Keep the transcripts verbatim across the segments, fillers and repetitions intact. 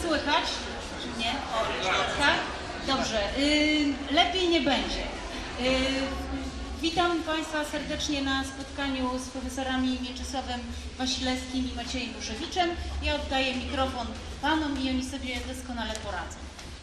słychać? Czy nie? O, tak? Dobrze. Yy, lepiej nie będzie. Yy, witam Państwa serdecznie na spotkaniu z profesorami Mieczysławem Wasilewskim i Maciejem Buszewiczem. Ja oddaję mikrofon Panom i oni sobie doskonale poradzą.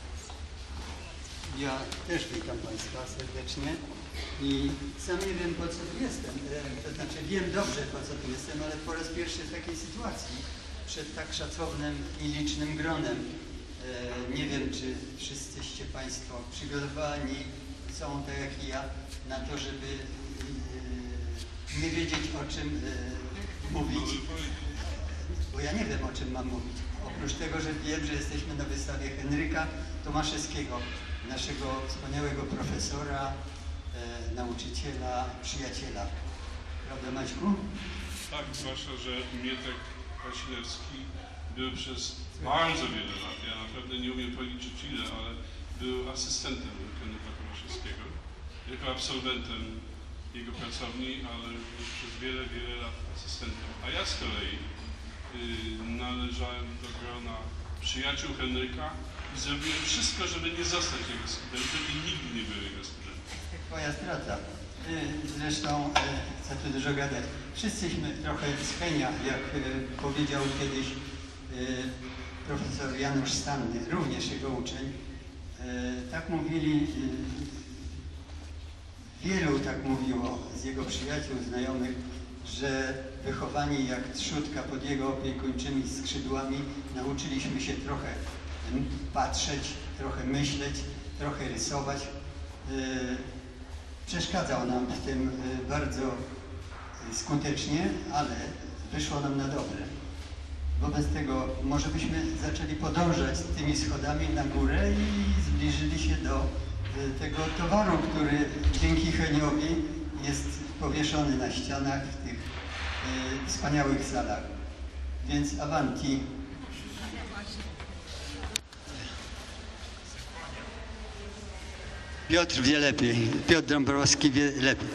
Ja też witam Państwa serdecznie i sam nie wiem, po co tu jestem. To znaczy wiem dobrze, po co tu jestem, ale po raz pierwszy w takiej sytuacji przed tak szacownym i licznym gronem. Nie wiem, czy wszyscyście Państwo przygotowani są, tak jak i ja, na to, żeby nie wiedzieć, o czym mówić. Bo ja nie wiem, o czym mam mówić. Oprócz tego, że wiem, że jesteśmy na wystawie Henryka Tomaszewskiego, naszego wspaniałego profesora, e, nauczyciela, przyjaciela. Prawda, Maćku? Tak, zwłaszcza, że Mietek Wasilewski był przez bardzo wiele lat, ja naprawdę nie umiem policzyć ile, ale był asystentem Henryka Tomaszewskiego, jako absolwentem jego pracowni, ale przez wiele, wiele lat asystentem. A ja z kolei y, należałem do grona przyjaciół Henryka i zrobiłem wszystko, żeby nie zostać jego studentem i nigdy nie byłem jego studentem. Twoja strata. Zresztą, co tu dużo gadać, wszyscyśmy trochę z Henia, jak powiedział kiedyś profesor Janusz Stanny, również jego uczeń. Tak mówili, wielu tak mówiło z jego przyjaciół, znajomych, że wychowani jak trzutka pod jego opiekuńczymi skrzydłami, nauczyliśmy się trochę patrzeć, trochę myśleć, trochę rysować. Przeszkadzał nam w tym bardzo skutecznie, ale wyszło nam na dobre. Wobec tego może byśmy zaczęli podążać tymi schodami na górę i zbliżyli się do tego towaru, który dzięki Heniowi jest powieszony na ścianach w tych wspaniałych salach. Więc avanti. Piotr wie lepiej. Piotr Dąbrowski wie lepiej.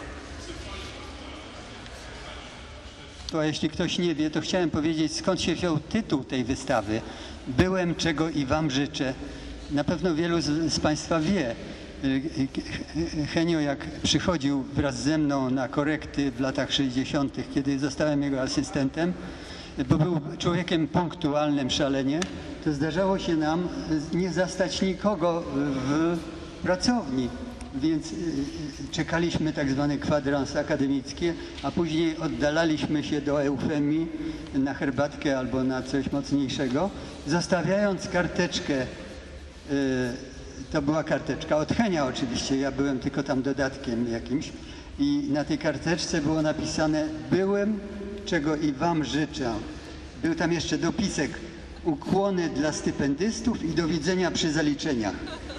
To jeśli ktoś nie wie, to chciałem powiedzieć, skąd się wziął tytuł tej wystawy. Byłem, czego i Wam życzę. Na pewno wielu z, z Państwa wie. Henio, jak przychodził wraz ze mną na korekty w latach sześćdziesiątych, kiedy zostałem jego asystentem, bo był człowiekiem punktualnym szalenie, to zdarzało się nam nie zastać nikogo w pracowni, więc czekaliśmy tak zwany kwadrans akademicki, a później oddalaliśmy się do eufemii na herbatkę albo na coś mocniejszego, zostawiając karteczkę. To była karteczka od Henia oczywiście, ja byłem tylko tam dodatkiem jakimś i na tej karteczce było napisane: byłem, czego i Wam życzę. Był tam jeszcze dopisek: ukłony dla stypendystów i do widzenia przy zaliczeniach.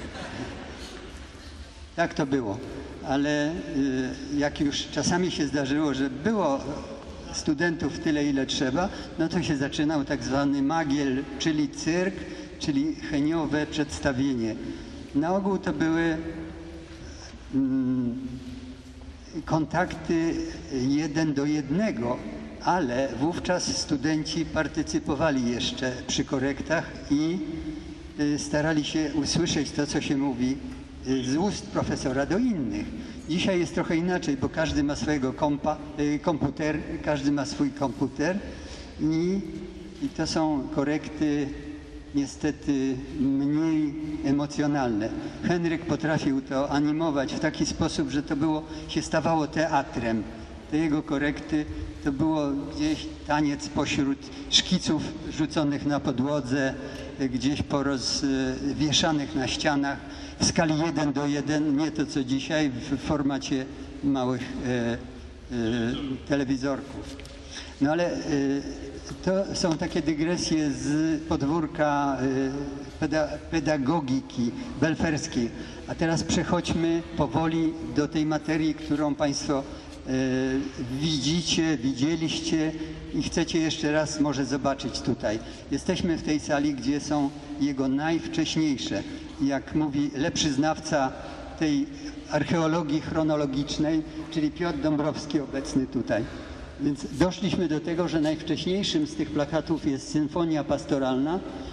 Tak to było, ale jak już czasami się zdarzyło, że było studentów tyle, ile trzeba, no to się zaczynał tak zwany magiel, czyli cyrk, czyli heniowe przedstawienie. Na ogół to były mm, kontakty jeden do jednego, ale wówczas studenci partycypowali jeszcze przy korektach i y, starali się usłyszeć to, co się mówi z ust profesora do innych. Dzisiaj jest trochę inaczej, bo każdy ma swojego kompa, komputer, każdy ma swój komputer i, i to są korekty niestety mniej emocjonalne. Henryk potrafił to animować w taki sposób, że to było, się stawało teatrem. Te jego korekty to było gdzieś taniec pośród szkiców rzuconych na podłodze, gdzieś porozwieszanych na ścianach w skali jeden do jeden, nie to co dzisiaj w formacie małych e, e, telewizorków. No ale e, to są takie dygresje z podwórka e, peda pedagogiki belferskiej. A teraz przechodźmy powoli do tej materii, którą Państwo e, widzicie, widzieliście i chcecie jeszcze raz może zobaczyć tutaj. Jesteśmy w tej sali, gdzie są jego najwcześniejsze, jak mówi lepszy znawca tej archeologii chronologicznej, czyli Piotr Dąbrowski obecny tutaj. Więc doszliśmy do tego, że najwcześniejszym z tych plakatów jest Symfonia Pastoralna,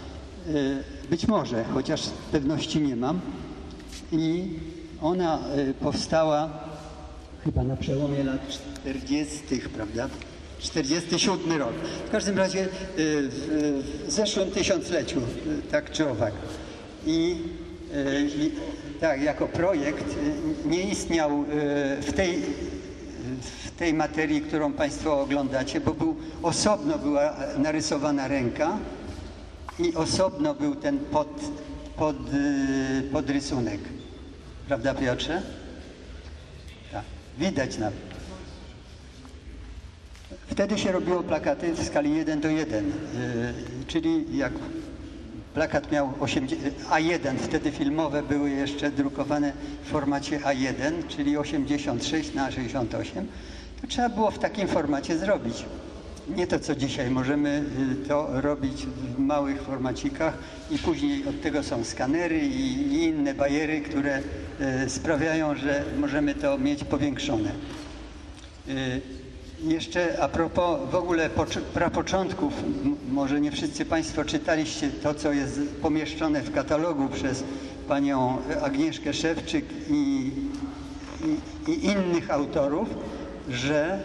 być może, chociaż pewności nie mam. I ona powstała chyba na przełomie lat czterdziestych, prawda? czterdziesty siódmy rok. W każdym razie w zeszłym tysiącleciu, tak czy owak. I, i tak, jako projekt nie istniał w tej, w tej materii, którą Państwo oglądacie, bo był, osobno była narysowana ręka i osobno był ten pod, pod, podrysunek. Prawda, Piotrze? Tak, widać nawet. Wtedy się robiło plakaty w skali jeden do jeden, czyli jak plakat miał A jeden, wtedy filmowe były jeszcze drukowane w formacie A jeden, czyli osiemdziesiąt sześć na sześćdziesiąt osiem, to trzeba było w takim formacie zrobić. Nie to, co dzisiaj. Możemy to robić w małych formacikach i później od tego są skanery i inne bajery, które sprawiają, że możemy to mieć powiększone. Jeszcze a propos w ogóle prapoczątków, może nie wszyscy Państwo czytaliście to, co jest pomieszczone w katalogu przez panią Agnieszkę Szewczyk i, i, i innych autorów, że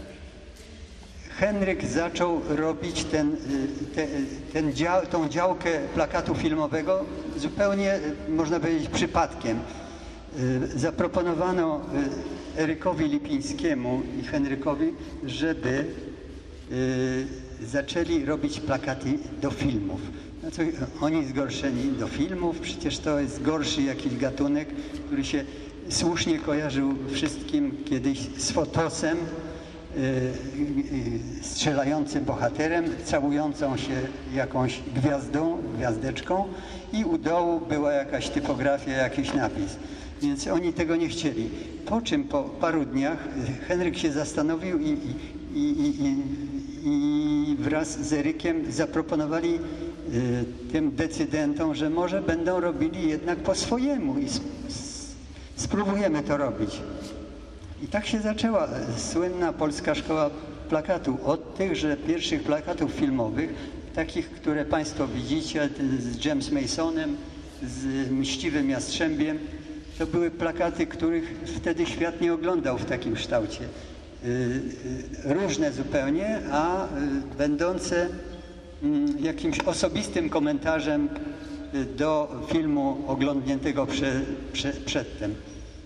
Henryk zaczął robić ten, te, ten dział, tą działkę plakatu filmowego zupełnie, można powiedzieć, przypadkiem. Zaproponowano Erykowi Lipińskiemu i Henrykowi, żeby y, zaczęli robić plakaty do filmów. No co, oni zgorszeni do filmów, przecież to jest gorszy jakiś gatunek, który się słusznie kojarzył wszystkim kiedyś z Fotosem, y, y, strzelającym bohaterem, całującą się jakąś gwiazdą, gwiazdeczką i u dołu była jakaś typografia, jakiś napis. Więc oni tego nie chcieli. Po czym po paru dniach Henryk się zastanowił i, i, i, i, i wraz z Erykiem zaproponowali y, tym decydentom, że może będą robili jednak po swojemu i sp spróbujemy to robić. I tak się zaczęła słynna polska szkoła plakatu. Od tychże pierwszych plakatów filmowych, takich, które Państwo widzicie, z James Masonem, z Mściwym Jastrzębiem, to były plakaty, których wtedy świat nie oglądał w takim kształcie. Różne zupełnie, a będące jakimś osobistym komentarzem do filmu oglądniętego prze, prze, przedtem.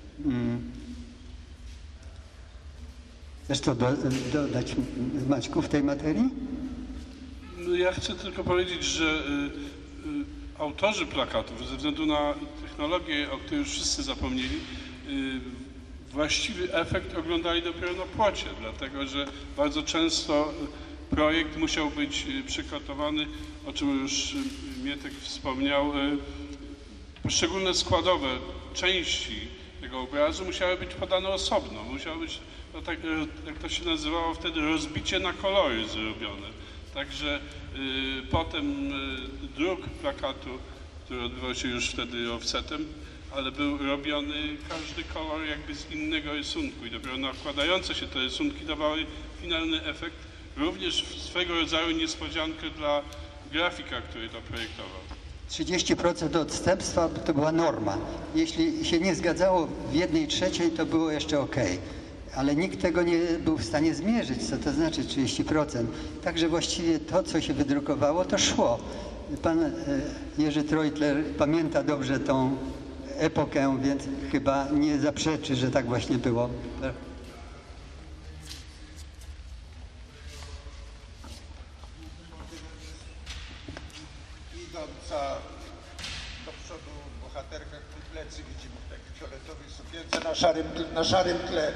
Chcesz to do, dodać, Maćku, w tej materii? No ja chcę tylko powiedzieć, że y, y, autorzy plakatów, ze względu na technologię, o której już wszyscy zapomnieli, y, właściwy efekt oglądali dopiero na płocie, dlatego że bardzo często projekt musiał być przygotowany, o czym już Mietek wspomniał, y, poszczególne składowe części tego obrazu musiały być podane osobno, musiało być, no tak, jak to się nazywało wtedy, rozbicie na kolory zrobione. Także y, potem y, druk plakatu, który odbywał się już wtedy offsetem, ale był robiony każdy kolor jakby z innego rysunku i dopiero nakładające się te rysunki dawały finalny efekt, również swego rodzaju niespodziankę dla grafika, który to projektował. trzydzieści procent odstępstwa to była norma. Jeśli się nie zgadzało w jednej trzeciej, to było jeszcze ok. Ale nikt tego nie był w stanie zmierzyć, co to znaczy trzydzieści procent. Także właściwie to, co się wydrukowało, to szło. Pan Jerzy Treutler pamięta dobrze tą epokę, więc chyba nie zaprzeczy, że tak właśnie było. Idąca do przodu bohaterka, plecy widzimy w takiej fioletowej sukience na szarym, na szarym tle.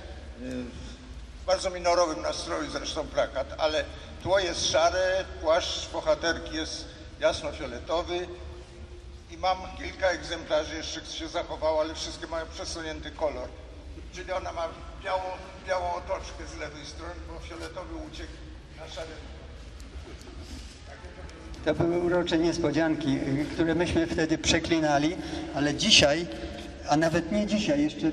W bardzo minorowym nastroju zresztą plakat, ale tło jest szare, płaszcz bohaterki jest jasnofioletowy i mam kilka egzemplarzy, jeszcze się zachowało, ale wszystkie mają przesunięty kolor. Czyli ona ma białą, białą otoczkę z lewej strony, bo fioletowy uciekł na szarym. To były urocze niespodzianki, które myśmy wtedy przeklinali, ale dzisiaj, a nawet nie dzisiaj, jeszcze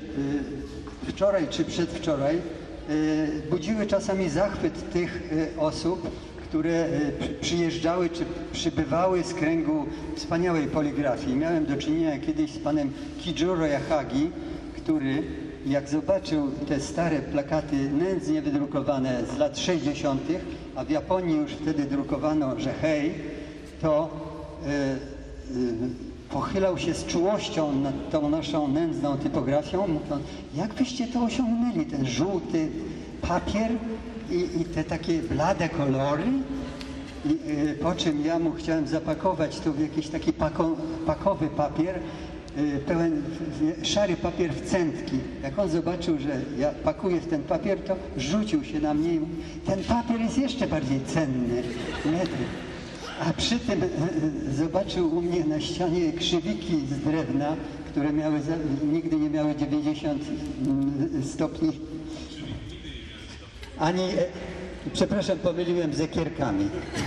wczoraj czy przedwczoraj, budziły czasami zachwyt tych osób, które e, przy- przyjeżdżały czy przybywały z kręgu wspaniałej poligrafii. Miałem do czynienia kiedyś z panem Kijuro Yahagi, który jak zobaczył te stare plakaty nędznie wydrukowane z lat sześćdziesiątych, a w Japonii już wtedy drukowano, że hej, to e, e, pochylał się z czułością nad tą naszą nędzną typografią, mówiąc, jak byście to osiągnęli, ten żółty papier i, i te takie blade kolory? I, y, po czym ja mu chciałem zapakować to w jakiś taki pako, pakowy papier, y, pełen w, szary papier w centki. Jak on zobaczył, że ja pakuję w ten papier, to rzucił się na mnie i mówi, ten papier jest jeszcze bardziej cenny. Metry. A przy tym y, y, zobaczył u mnie na ścianie krzywiki z drewna, które miały za, nigdy nie miały dziewięćdziesiąt stopni. Ani, e, przepraszam, pomyliłem z ekierkami.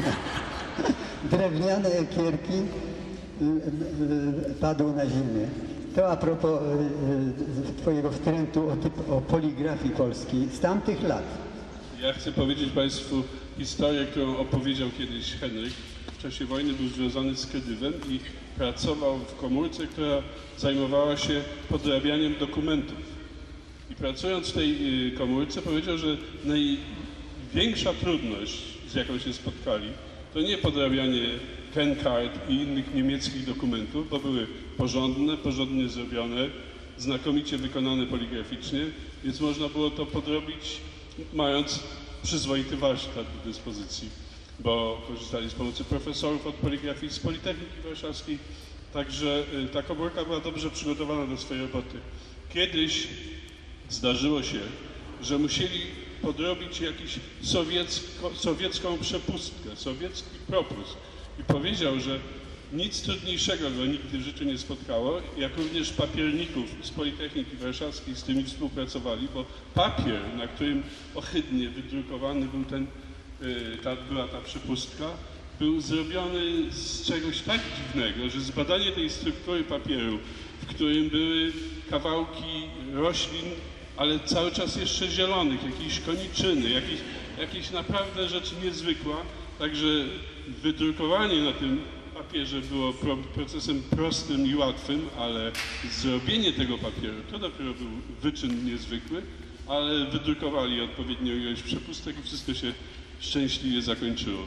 Drewniane ekierki y, y, padły na ziemię. To a propos y, y, twojego wtrętu o, typ, o poligrafii polskiej z tamtych lat. Ja chcę powiedzieć Państwu historię, którą opowiedział kiedyś Henryk. W czasie wojny był związany z Kedywem i pracował w komórce, która zajmowała się podrabianiem dokumentów. I pracując w tej y, komórce powiedział, że największa trudność, z jaką się spotkali, to nie podrabianie Kencard i innych niemieckich dokumentów, bo były porządne, porządnie zrobione, znakomicie wykonane poligraficznie, więc można było to podrobić mając przyzwoity warsztat do dyspozycji, bo korzystali z pomocy profesorów od poligrafii z Politechniki Warszawskiej, także y, ta komórka była dobrze przygotowana do swojej roboty. Kiedyś zdarzyło się, że musieli podrobić jakąś sowiecko, sowiecką przepustkę, sowiecki propust i powiedział, że nic trudniejszego go nigdy w życiu nie spotkało, jak również papierników z Politechniki Warszawskiej z tymi współpracowali, bo papier, na którym ohydnie wydrukowany był ten, ta, była ta przepustka, był zrobiony z czegoś tak dziwnego, że zbadanie tej struktury papieru, w którym były kawałki roślin, ale cały czas jeszcze zielonych, jakieś koniczyny, jakieś, jakieś naprawdę rzeczy niezwykła, także wydrukowanie na tym papierze było pro, procesem prostym i łatwym, ale zrobienie tego papieru to dopiero był wyczyn niezwykły, ale wydrukowali odpowiednią ilość przepustek i wszystko się szczęśliwie zakończyło.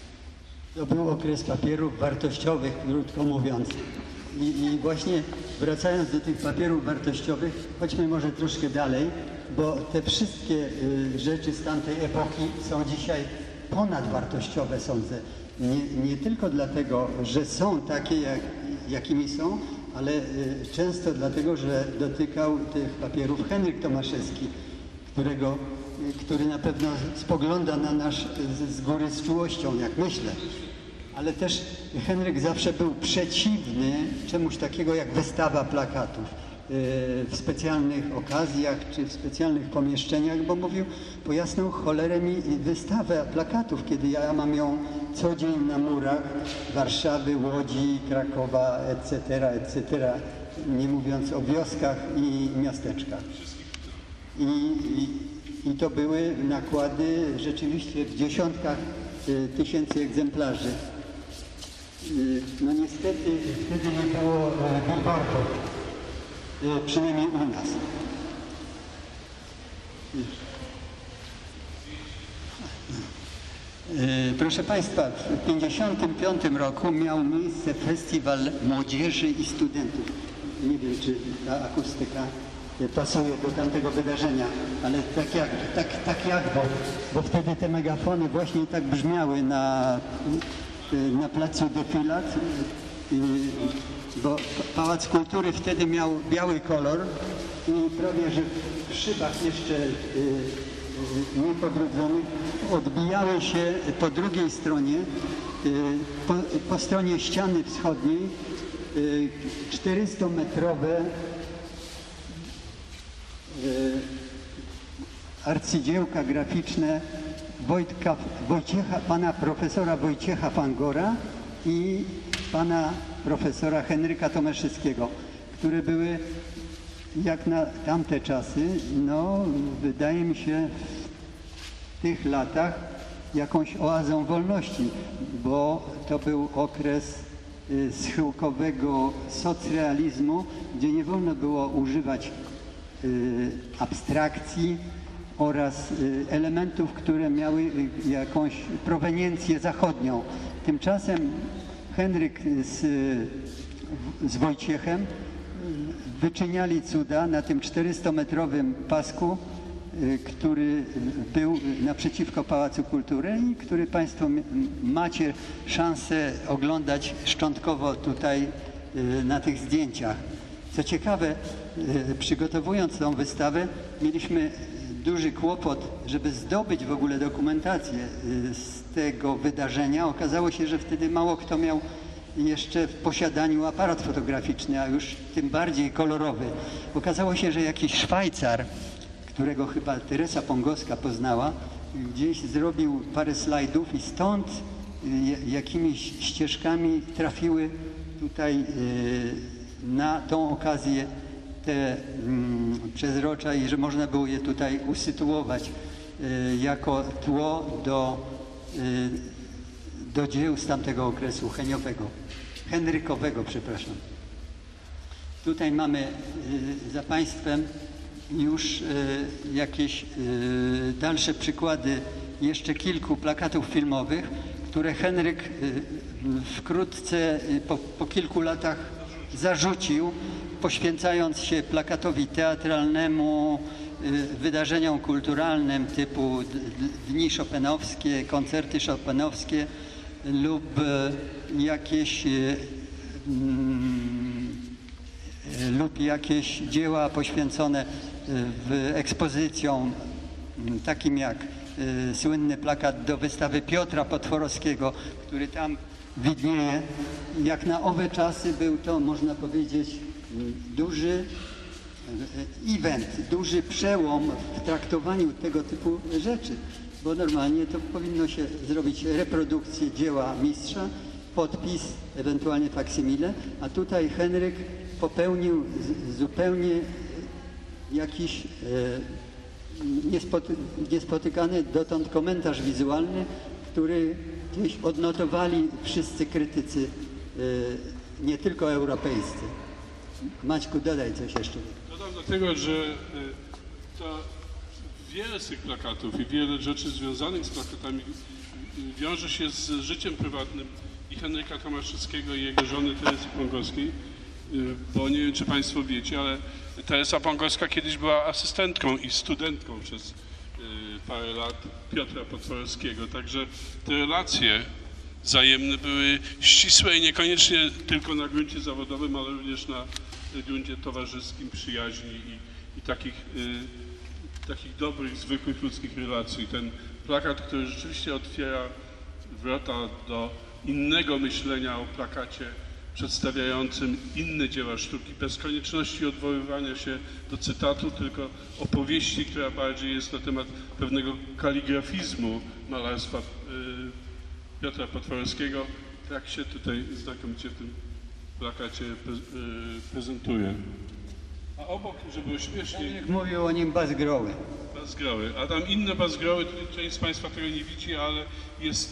To był okres papierów wartościowych, krótko mówiąc. I, I właśnie wracając do tych papierów wartościowych, chodźmy może troszkę dalej, bo te wszystkie y, rzeczy z tamtej epoki są dzisiaj ponadwartościowe, sądzę. Nie, nie tylko dlatego, że są takie, jak, jakimi są, ale y, często dlatego, że dotykał tych papierów Henryk Tomaszewski, którego, y, który na pewno spogląda na nas z, z góry z czułością, jak myślę. Ale też Henryk zawsze był przeciwny czemuś takiego jak wystawa plakatów w specjalnych okazjach czy w specjalnych pomieszczeniach, bo mówił, po jasną cholerę mi wystawę plakatów, kiedy ja mam ją co dzień na murach Warszawy, Łodzi, Krakowa, et cetera, et cetera, nie mówiąc o wioskach i miasteczkach. I, i, i to były nakłady rzeczywiście w dziesiątkach tysięcy egzemplarzy. No niestety wtedy nie było billboardów, przynajmniej u nas. Proszę Państwa, w tysiąc dziewięćset pięćdziesiątym piątym roku miał miejsce Festiwal Młodzieży i Studentów. Nie wiem, czy ta akustyka pasuje do tamtego wydarzenia, ale tak jak, tak, tak jak bo, bo wtedy te megafony właśnie tak brzmiały na, na placu Defilat, bo Pałac Kultury wtedy miał biały kolor i prawie, że w szybach jeszcze niepobrudzonych odbijały się po drugiej stronie, po, po stronie ściany wschodniej, czterystometrowe arcydziełka graficzne Wojtka, Wojciecha, pana profesora Wojciecha Fangora i pana profesora Henryka Tomaszewskiego, które były jak na tamte czasy, no wydaje mi się w tych latach jakąś oazą wolności, bo to był okres y, schyłkowego socrealizmu, gdzie nie wolno było używać y, abstrakcji oraz y, elementów, które miały y, jakąś proweniencję zachodnią. Tymczasem Henryk z, z Wojciechem wyczyniali cuda na tym czterystometrowym pasku, który był naprzeciwko Pałacu Kultury i który Państwo macie szansę oglądać szczątkowo tutaj na tych zdjęciach. Co ciekawe, przygotowując tą wystawę, mieliśmy duży kłopot, żeby zdobyć w ogóle dokumentację z tego wydarzenia. Okazało się, że wtedy mało kto miał jeszcze w posiadaniu aparat fotograficzny, a już tym bardziej kolorowy. Okazało się, że jakiś Szwajcar, którego chyba Teresa Pongowska poznała, gdzieś zrobił parę slajdów i stąd jakimiś ścieżkami trafiły tutaj na tą okazję te przezrocza i że można było je tutaj usytuować jako tło do, do dzieł z tamtego okresu heniowego, henrykowego, przepraszam. Tutaj mamy za Państwem już jakieś dalsze przykłady jeszcze kilku plakatów filmowych, które Henryk wkrótce, po, po kilku latach zarzucił, poświęcając się plakatowi teatralnemu, wydarzeniom kulturalnym typu dni chopinowskie, koncerty chopinowskie lub jakieś lub jakieś dzieła poświęcone w ekspozycjom, takim jak słynny plakat do wystawy Piotra Potworowskiego, który tam widnieje. Jak na owe czasy był to, można powiedzieć, duży event, duży przełom w traktowaniu tego typu rzeczy, bo normalnie to powinno się zrobić reprodukcję dzieła mistrza, podpis, ewentualnie faksymile, a tutaj Henryk popełnił zupełnie jakiś e, niespoty, niespotykany dotąd komentarz wizualny, który gdzieś odnotowali wszyscy krytycy, e, nie tylko europejscy. Maćku, dodaj coś jeszcze. Dodam dlatego, że y, to wiele z tych plakatów i wiele rzeczy związanych z plakatami y, wiąże się z życiem prywatnym i Henryka Tomaszewskiego i jego żony Teresy Pongowskiej, bo nie wiem, czy Państwo wiecie, ale Teresa Pongowska kiedyś była asystentką i studentką przez parę lat Piotra Potworowskiego, także te relacje wzajemne były ścisłe i niekoniecznie tylko na gruncie zawodowym, ale również na gruncie towarzyskim, przyjaźni i, i takich, y, takich dobrych, zwykłych ludzkich relacji. Ten plakat, który rzeczywiście otwiera wrota do innego myślenia o plakacie przedstawiającym inne dzieła sztuki, bez konieczności odwoływania się do cytatu, tylko opowieści, która bardziej jest na temat pewnego kaligrafizmu malarstwa y, Piotra Potworowskiego. Tak się tutaj znakomicie w tym plakacie pre, y, prezentuje. A obok, żeby było śmieszniej... Jak mówił o nim Bazgroły. Bazgroły. A tam inne Bazgroły, część z Państwa tego nie widzi, ale jest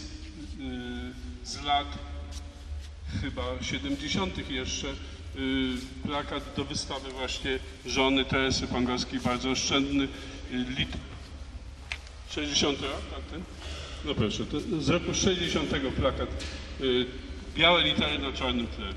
y, z lat chyba siedemdziesiątych jeszcze y, plakat do wystawy właśnie żony Teresy Pongowskiej, bardzo oszczędny, y, lit... sześćdziesiąty rok, tak ten? No proszę, to z roku sześćdziesiątego plakat, y, białe litery na czarnym tle.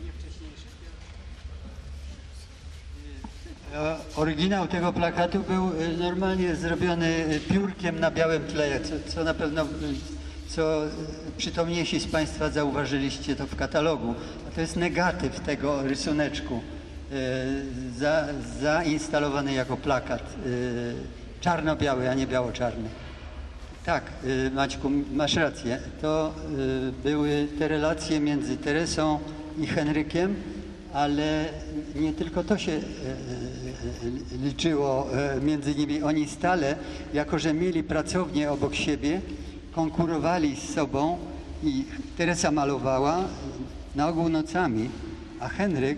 Oryginał tego plakatu był normalnie zrobiony piórkiem na białym tle, co, co na pewno, co przytomniejsi z Państwa zauważyliście to w katalogu. A to jest negatyw tego rysuneczku, za, zainstalowany jako plakat, czarno-biały, a nie biało-czarny. Tak, Maćku, masz rację. To były te relacje między Teresą i Henrykiem, ale nie tylko to się liczyło między nimi. Oni stale, jako że mieli pracownię obok siebie, konkurowali z sobą i Teresa malowała na ogół nocami, a Henryk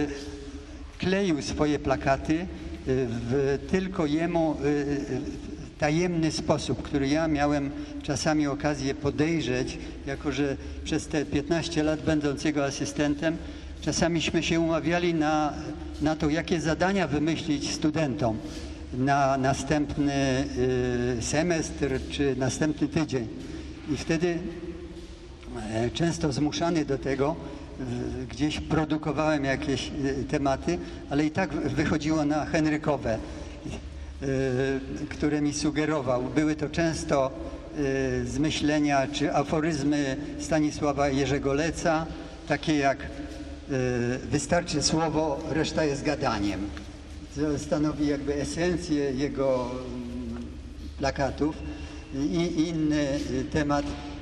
kleił swoje plakaty w tylko jemu tajemny sposób, który ja miałem czasami okazję podejrzeć, jako że przez te piętnaście lat będąc jego asystentem, czasamiśmy się umawiali na, na to, jakie zadania wymyślić studentom na następny y, semestr czy następny tydzień. I wtedy e, często zmuszany do tego, y, gdzieś produkowałem jakieś y, tematy, ale i tak wychodziło na henrykowe, y, które mi sugerował. Były to często y, zmyślenia czy aforyzmy Stanisława Jerzego Leca, takie jak y, wystarczy słowo, reszta jest gadaniem. To stanowi jakby esencję jego plakatów. I inny temat,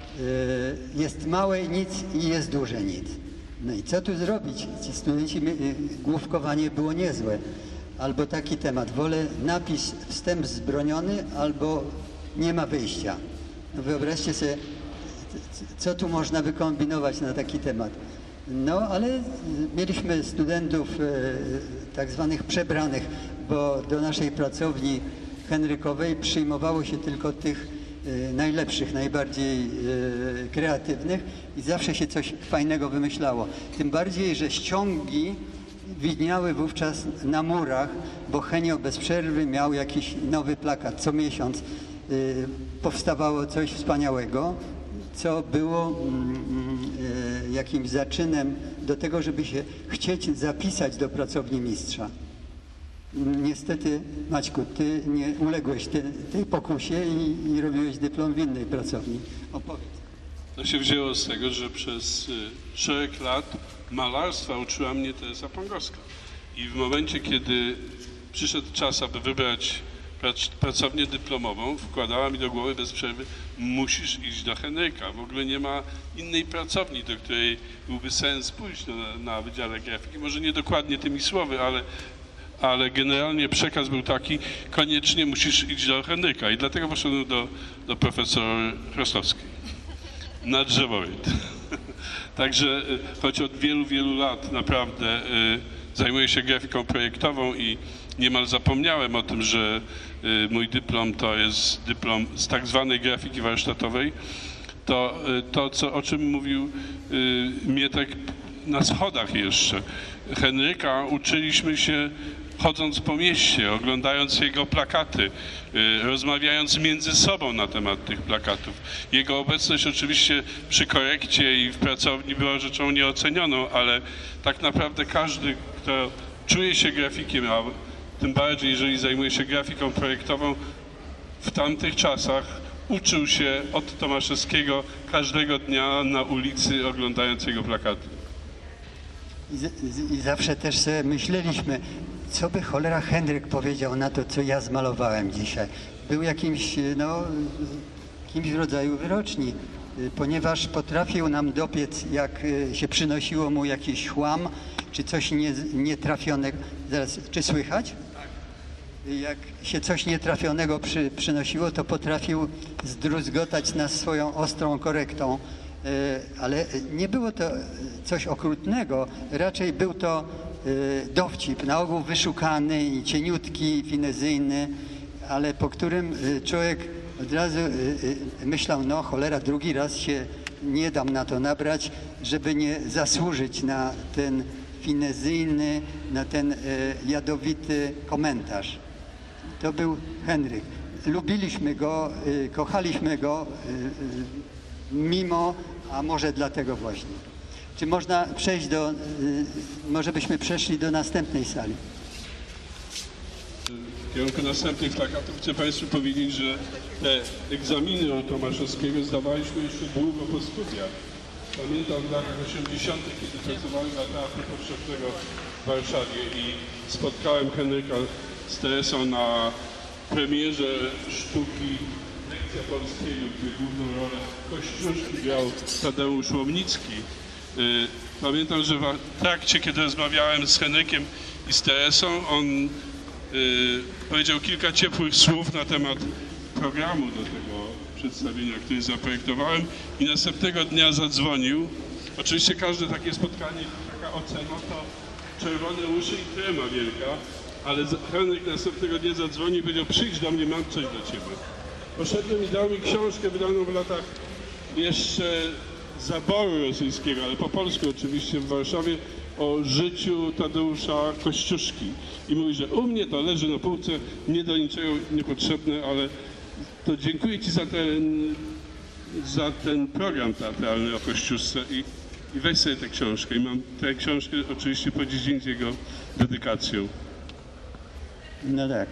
jest małe nic i jest duże nic. No i co tu zrobić? Ci studenci, główkowanie było niezłe. Albo taki temat, wolę napis wstęp zbroniony, albo nie ma wyjścia. No wyobraźcie sobie, co tu można wykombinować na taki temat. No, ale mieliśmy studentów e, tak zwanych przebranych, bo do naszej pracowni henrykowej przyjmowało się tylko tych e, najlepszych, najbardziej e, kreatywnych i zawsze się coś fajnego wymyślało. Tym bardziej, że ściągi widniały wówczas na murach, bo Henio bez przerwy miał jakiś nowy plakat. Co miesiąc e, powstawało coś wspaniałego, co było e, jakimś zaczynem do tego, żeby się chcieć zapisać do pracowni mistrza. Niestety, Maćku, ty nie uległeś te, tej pokusie i, i robiłeś dyplom w innej pracowni. Opowiedz. To się wzięło z tego, że przez y, szereg lat malarstwa uczyła mnie Teresa Pongowska. I w momencie, kiedy przyszedł czas, aby wybrać pracownię dyplomową, wkładała mi do głowy bez przerwy, musisz iść do Henryka. W ogóle nie ma innej pracowni, do której byłby sens pójść na, na Wydziale Grafiki. Może nie dokładnie tymi słowy, ale, ale generalnie przekaz był taki, koniecznie musisz iść do Henryka. I dlatego poszedłem do, do profesor Rostowskiej na drzeworyt. Także choć od wielu, wielu lat naprawdę y, zajmuję się grafiką projektową i niemal zapomniałem o tym, że y, mój dyplom to jest dyplom z tak zwanej grafiki warsztatowej, to y, to, co, o czym mówił y, Mietek na schodach jeszcze. Henryka uczyliśmy się chodząc po mieście, oglądając jego plakaty, y, rozmawiając między sobą na temat tych plakatów. Jego obecność oczywiście przy korekcie i w pracowni była rzeczą nieocenioną, ale tak naprawdę każdy, kto czuje się grafikiem, a tym bardziej jeżeli zajmuje się grafiką projektową, w tamtych czasach uczył się od Tomaszewskiego każdego dnia na ulicy, oglądając jego plakaty. I, z, I zawsze też sobie myśleliśmy, co by cholera Henryk powiedział na to, co ja zmalowałem dzisiaj. Był jakimś, no, kimś w rodzaju wyroczni, ponieważ potrafił nam dopiec, jak się przynosiło mu jakiś chłam, czy coś nie, nietrafionego. Zaraz, czy słychać? Jak się coś nietrafionego przy, przynosiło, to potrafił zdruzgotać nas swoją ostrą korektą. Ale nie było to coś okrutnego, raczej był to dowcip, na ogół wyszukany i cieniutki, finezyjny, ale po którym człowiek od razu myślał, no cholera, drugi raz się nie dam na to nabrać, żeby nie zasłużyć na ten finezyjny, na ten jadowity komentarz. To był Henryk. Lubiliśmy go, kochaliśmy go, mimo, a może dlatego właśnie. Czy można przejść do, może byśmy przeszli do następnej sali? W kierunku następnych plakatów chcę Państwu powiedzieć, że te egzaminy od Tomaszewskiego zdawaliśmy jeszcze długo po studiach. Pamiętam w latach osiemdziesiątych, kiedy pracowałem na Teatrze Powszechnego w Warszawie i spotkałem Henryka z Teresą na premierze sztuki Lekcja Polskiego, gdzie główną rolę Kościuszki grał Tadeusz Łomnicki. Pamiętam, że w trakcie, kiedy rozmawiałem z Henrykiem i z Teresą, on y, powiedział kilka ciepłych słów na temat programu do tego przedstawienia, który zaprojektowałem i następnego dnia zadzwonił. Oczywiście każde takie spotkanie, taka ocena to czerwone uszy i trema wielka, ale Henryk następnego dnia zadzwonił i powiedział: przyjdź do mnie, mam coś dla ciebie. Poszedłem i dał mi książkę wydaną w latach jeszcze zaboru rosyjskiego, ale po polsku oczywiście w Warszawie, o życiu Tadeusza Kościuszki. I mówi, że u mnie to leży na półce, nie do niczego niepotrzebne, ale to dziękuję ci za ten, za ten program teatralny o Kościuszce i, i weź sobie tę książkę. I mam tę książkę oczywiście po dziesięć z jego dedykacją. No tak.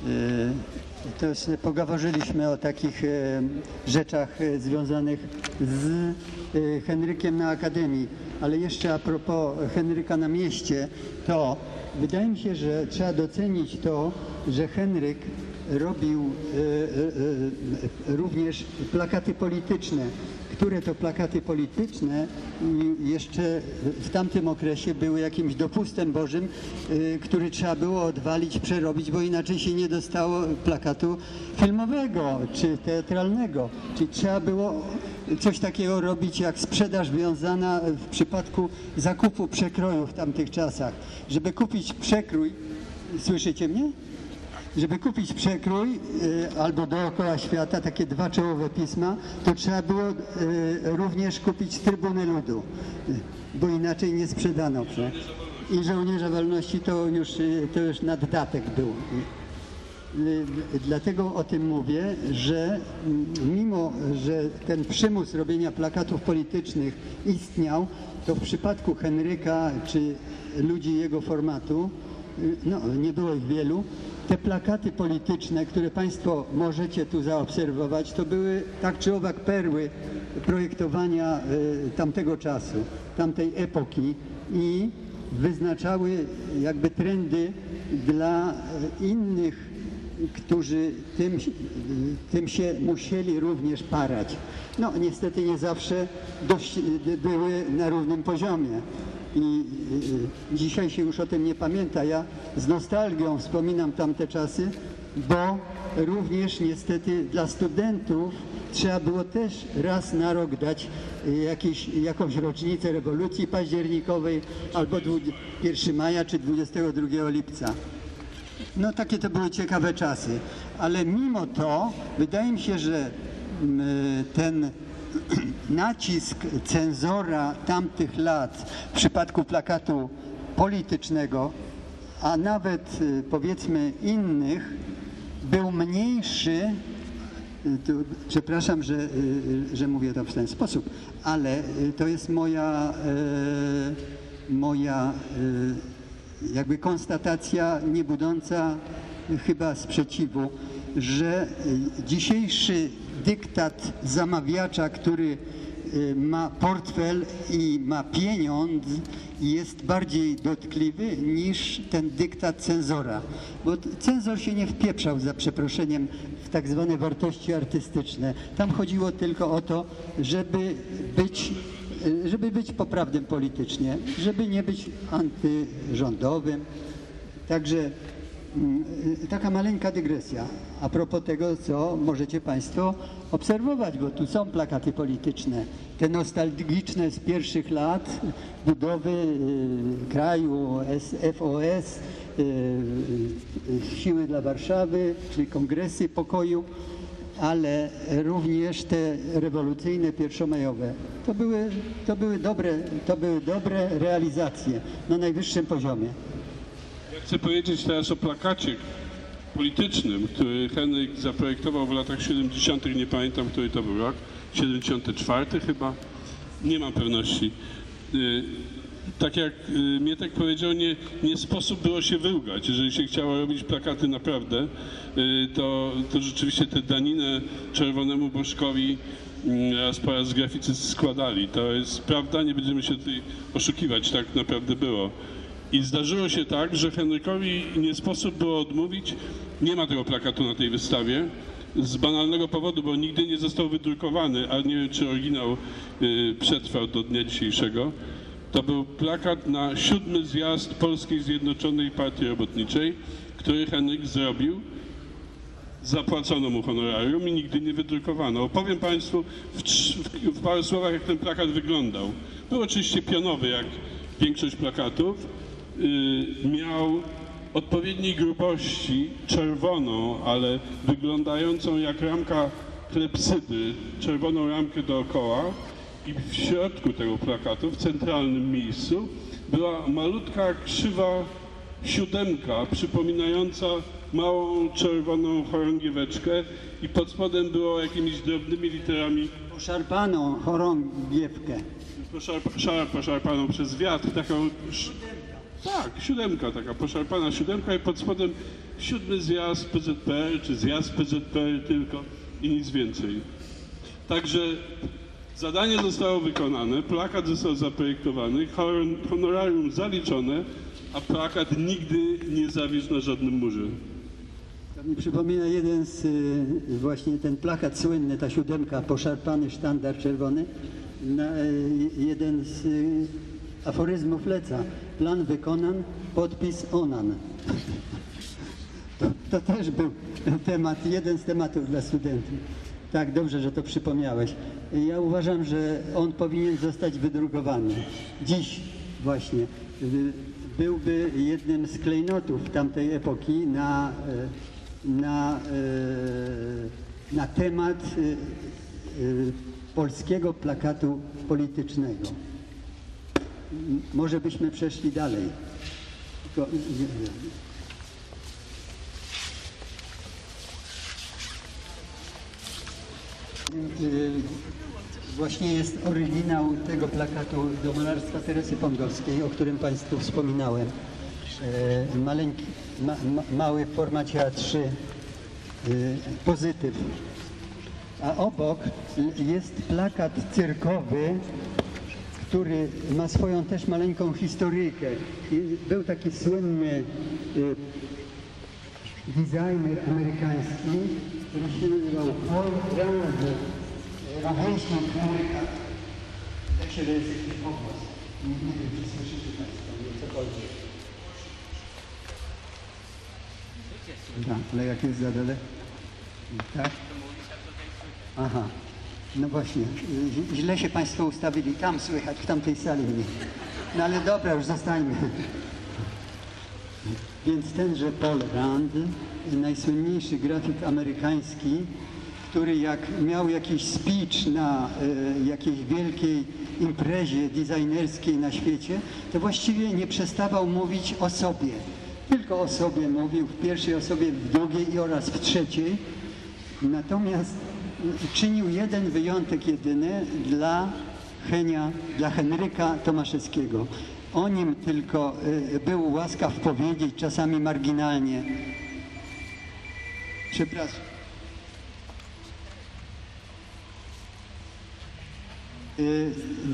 Y, To już pogaworzyliśmy o takich y, rzeczach y, związanych z y, Henrykiem na Akademii, ale jeszcze a propos Henryka na mieście, to wydaje mi się, że trzeba docenić to, że Henryk robił y, y, y, również plakaty polityczne. Które to plakaty polityczne jeszcze w tamtym okresie były jakimś dopustem Bożym, który trzeba było odwalić, przerobić, bo inaczej się nie dostało plakatu filmowego czy teatralnego. Czyli trzeba było coś takiego robić jak sprzedaż wiązana w przypadku zakupu przekroju w tamtych czasach. Żeby kupić przekrój, słyszycie mnie? Żeby kupić przekrój y, albo dookoła świata, takie dwa czołowe pisma, to trzeba było y, również kupić Trybuny Ludu, y, bo inaczej nie sprzedano. Prze. I Żołnierza Wolności to już, y, to już naddatek był. Y, y, dlatego o tym mówię, że y, mimo, że ten przymus robienia plakatów politycznych istniał, to w przypadku Henryka czy ludzi jego formatu, y, no nie było ich wielu, te plakaty polityczne, które Państwo możecie tu zaobserwować, to były tak czy owak perły projektowania y, tamtego czasu, tamtej epoki i wyznaczały jakby trendy dla y, innych, którzy tym, y, tym się musieli również parać. No niestety nie zawsze dość, y, były na równym poziomie. I y, dzisiaj się już o tym nie pamięta. Ja z nostalgią wspominam tamte czasy, bo również niestety dla studentów trzeba było też raz na rok dać y, jakieś, jakąś rocznicę rewolucji październikowej albo pierwszego maja czy dwudziestego drugiego lipca. No takie to były ciekawe czasy, ale mimo to wydaje mi się, że y, ten nacisk cenzora tamtych lat w przypadku plakatu politycznego, a nawet powiedzmy innych, był mniejszy, tu, przepraszam, że, że mówię to w ten sposób, ale to jest moja, moja jakby konstatacja nie budząca chyba sprzeciwu, że dzisiejszy dyktat zamawiacza, który ma portfel i ma pieniądz, jest bardziej dotkliwy niż ten dyktat cenzora. Bo cenzor się nie wpieprzał, za przeproszeniem, w tak zwane wartości artystyczne. Tam chodziło tylko o to, żeby być, żeby być poprawnym politycznie, żeby nie być antyrządowym. Także taka maleńka dygresja a propos tego, co możecie Państwo obserwować, bo tu są plakaty polityczne, te nostalgiczne z pierwszych lat budowy y, kraju, F O S, y, y, Siły dla Warszawy, czyli Kongresy Pokoju, ale również te rewolucyjne pierwszomajowe. To były, to były dobre, to były dobre realizacje na najwyższym poziomie. Ja chcę powiedzieć teraz o plakacie politycznym, który Henryk zaprojektował w latach siedemdziesiątych, nie pamiętam, który to był rok, siedemdziesiąty czwarty chyba, nie mam pewności. Tak jak Mietek powiedział, nie, nie sposób było się wyłgać. Jeżeli się chciało robić plakaty naprawdę, to, to rzeczywiście tę daninę Czerwonemu Bożkowi raz po raz graficy składali. To jest prawda, nie będziemy się tutaj oszukiwać, tak naprawdę było. I zdarzyło się tak, że Henrykowi nie sposób było odmówić, nie ma tego plakatu na tej wystawie, z banalnego powodu, bo nigdy nie został wydrukowany, a nie wiem, czy oryginał y, przetrwał do dnia dzisiejszego. To był plakat na siódmy zjazd Polskiej Zjednoczonej Partii Robotniczej, który Henryk zrobił. Zapłacono mu honorarium i nigdy nie wydrukowano. Opowiem Państwu w, w, w paru słowach, jak ten plakat wyglądał. Był oczywiście pionowy, jak większość plakatów. Yy, miał odpowiedniej grubości, czerwoną, ale wyglądającą jak ramka klepsydy, czerwoną ramkę dookoła i w środku tego plakatu, w centralnym miejscu, była malutka, krzywa siódemka przypominająca małą czerwoną chorągieweczkę i pod spodem było jakimiś drobnymi literami Poszarpaną chorągiewkę. poszarp, szar, poszarpaną przez wiatr, taką... Tak, siódemka, taka poszarpana siódemka i pod spodem siódmy zjazd P Z P R, czy zjazd P Z P R tylko i nic więcej. Także zadanie zostało wykonane, plakat został zaprojektowany, honorarium zaliczone, a plakat nigdy nie zawisł na żadnym murze. To mi przypomina jeden z, y, właśnie ten plakat słynny, ta siódemka, poszarpany sztandar czerwony, na, y, jeden z y, aforyzmów Leca. Plan wykonan, podpis onan. To, to też był temat, jeden z tematów dla studentów. Tak, dobrze, że to przypomniałeś. Ja uważam, że on powinien zostać wydrukowany. Dziś właśnie y, byłby jednym z klejnotów tamtej epoki na, y, na, y, na temat y, y, polskiego plakatu politycznego. M- Może byśmy przeszli dalej. Tylko, y, y, y, Właśnie jest oryginał tego plakatu do malarstwa Teresy Pongowskiej, o którym Państwu wspominałem. E, maleńki, ma, ma, mały w formacie A trzy, e, pozytyw. A obok jest plakat cyrkowy, który ma swoją też maleńką historyjkę. I był taki słynny e, designer amerykański, który się nazywał Paul Rand. Rówieśnik Henryka. Jak się jest pogłos? Nie, nie wiem, czy słyszycie Państwo, nie, cokolwiek. Tak, ale jak jest za daleko? Tak? Aha, no właśnie, ź- źle się Państwo ustawili, tam słychać, w tamtej sali mnie. No ale dobra, już zostańmy. Więc tenże Paul Rand, najsłynniejszy grafik amerykański, który jak miał jakiś speech na y, jakiejś wielkiej imprezie designerskiej na świecie, to właściwie nie przestawał mówić o sobie. Tylko o sobie mówił, w pierwszej osobie, w drugiej i oraz w trzeciej. Natomiast y, czynił jeden wyjątek jedyny dla Henia, dla Henryka Tomaszewskiego. O nim tylko y, był łaskaw powiedzieć, czasami marginalnie. Przepraszam. Y,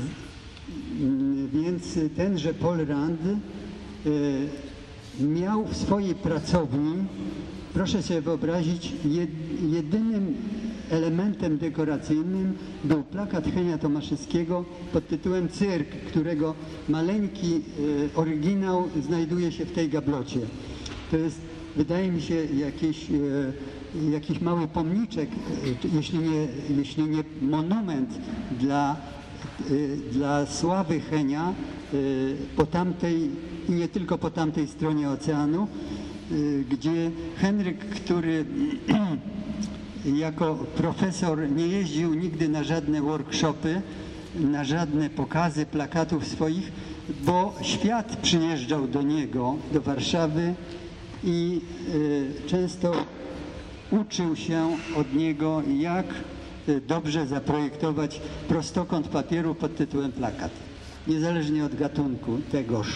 Więc tenże Paul Rand y, miał w swojej pracowni, proszę sobie wyobrazić, jed- jedynym elementem dekoracyjnym był plakat Henia Tomaszewskiego pod tytułem Cyrk, którego maleńki y, oryginał znajduje się w tej gablocie. To jest, wydaje mi się, jakiś, y, jakiś mały pomniczek, y, jeśli nie, jeśli nie monument dla y, dla sławy Henia y, po tamtej i nie tylko po tamtej stronie oceanu, y, gdzie Henryk, który jako profesor nie jeździł nigdy na żadne workshopy, na żadne pokazy plakatów swoich, bo świat przyjeżdżał do niego, do Warszawy i y, często uczył się od niego, jak dobrze zaprojektować prostokąt papieru pod tytułem plakat, niezależnie od gatunku tegoż.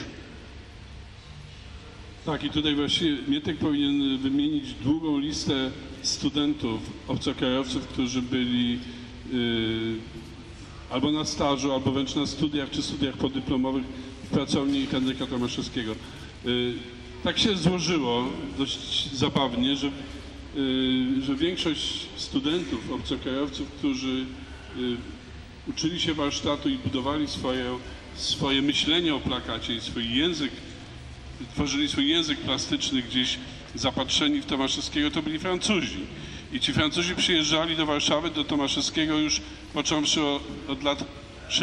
Tak, i tutaj właściwie Mietek powinien wymienić długą listę studentów, obcokrajowców, którzy byli yy, albo na stażu, albo wręcz na studiach czy studiach podyplomowych w pracowni Henryka Tomaszewskiego. Yy, tak się złożyło dość zabawnie, że Yy, że większość studentów, obcokrajowców, którzy yy, uczyli się warsztatu i budowali swoje, swoje myślenie o plakacie i swój język, tworzyli swój język plastyczny gdzieś zapatrzeni w Tomaszewskiego, to byli Francuzi. I ci Francuzi przyjeżdżali do Warszawy, do Tomaszewskiego już począwszy od, od lat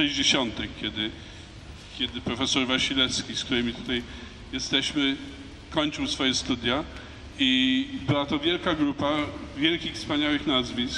sześćdziesiątych, kiedy, kiedy profesor Wasilewski, z którymi tutaj jesteśmy, kończył swoje studia i była to wielka grupa wielkich, wspaniałych nazwisk.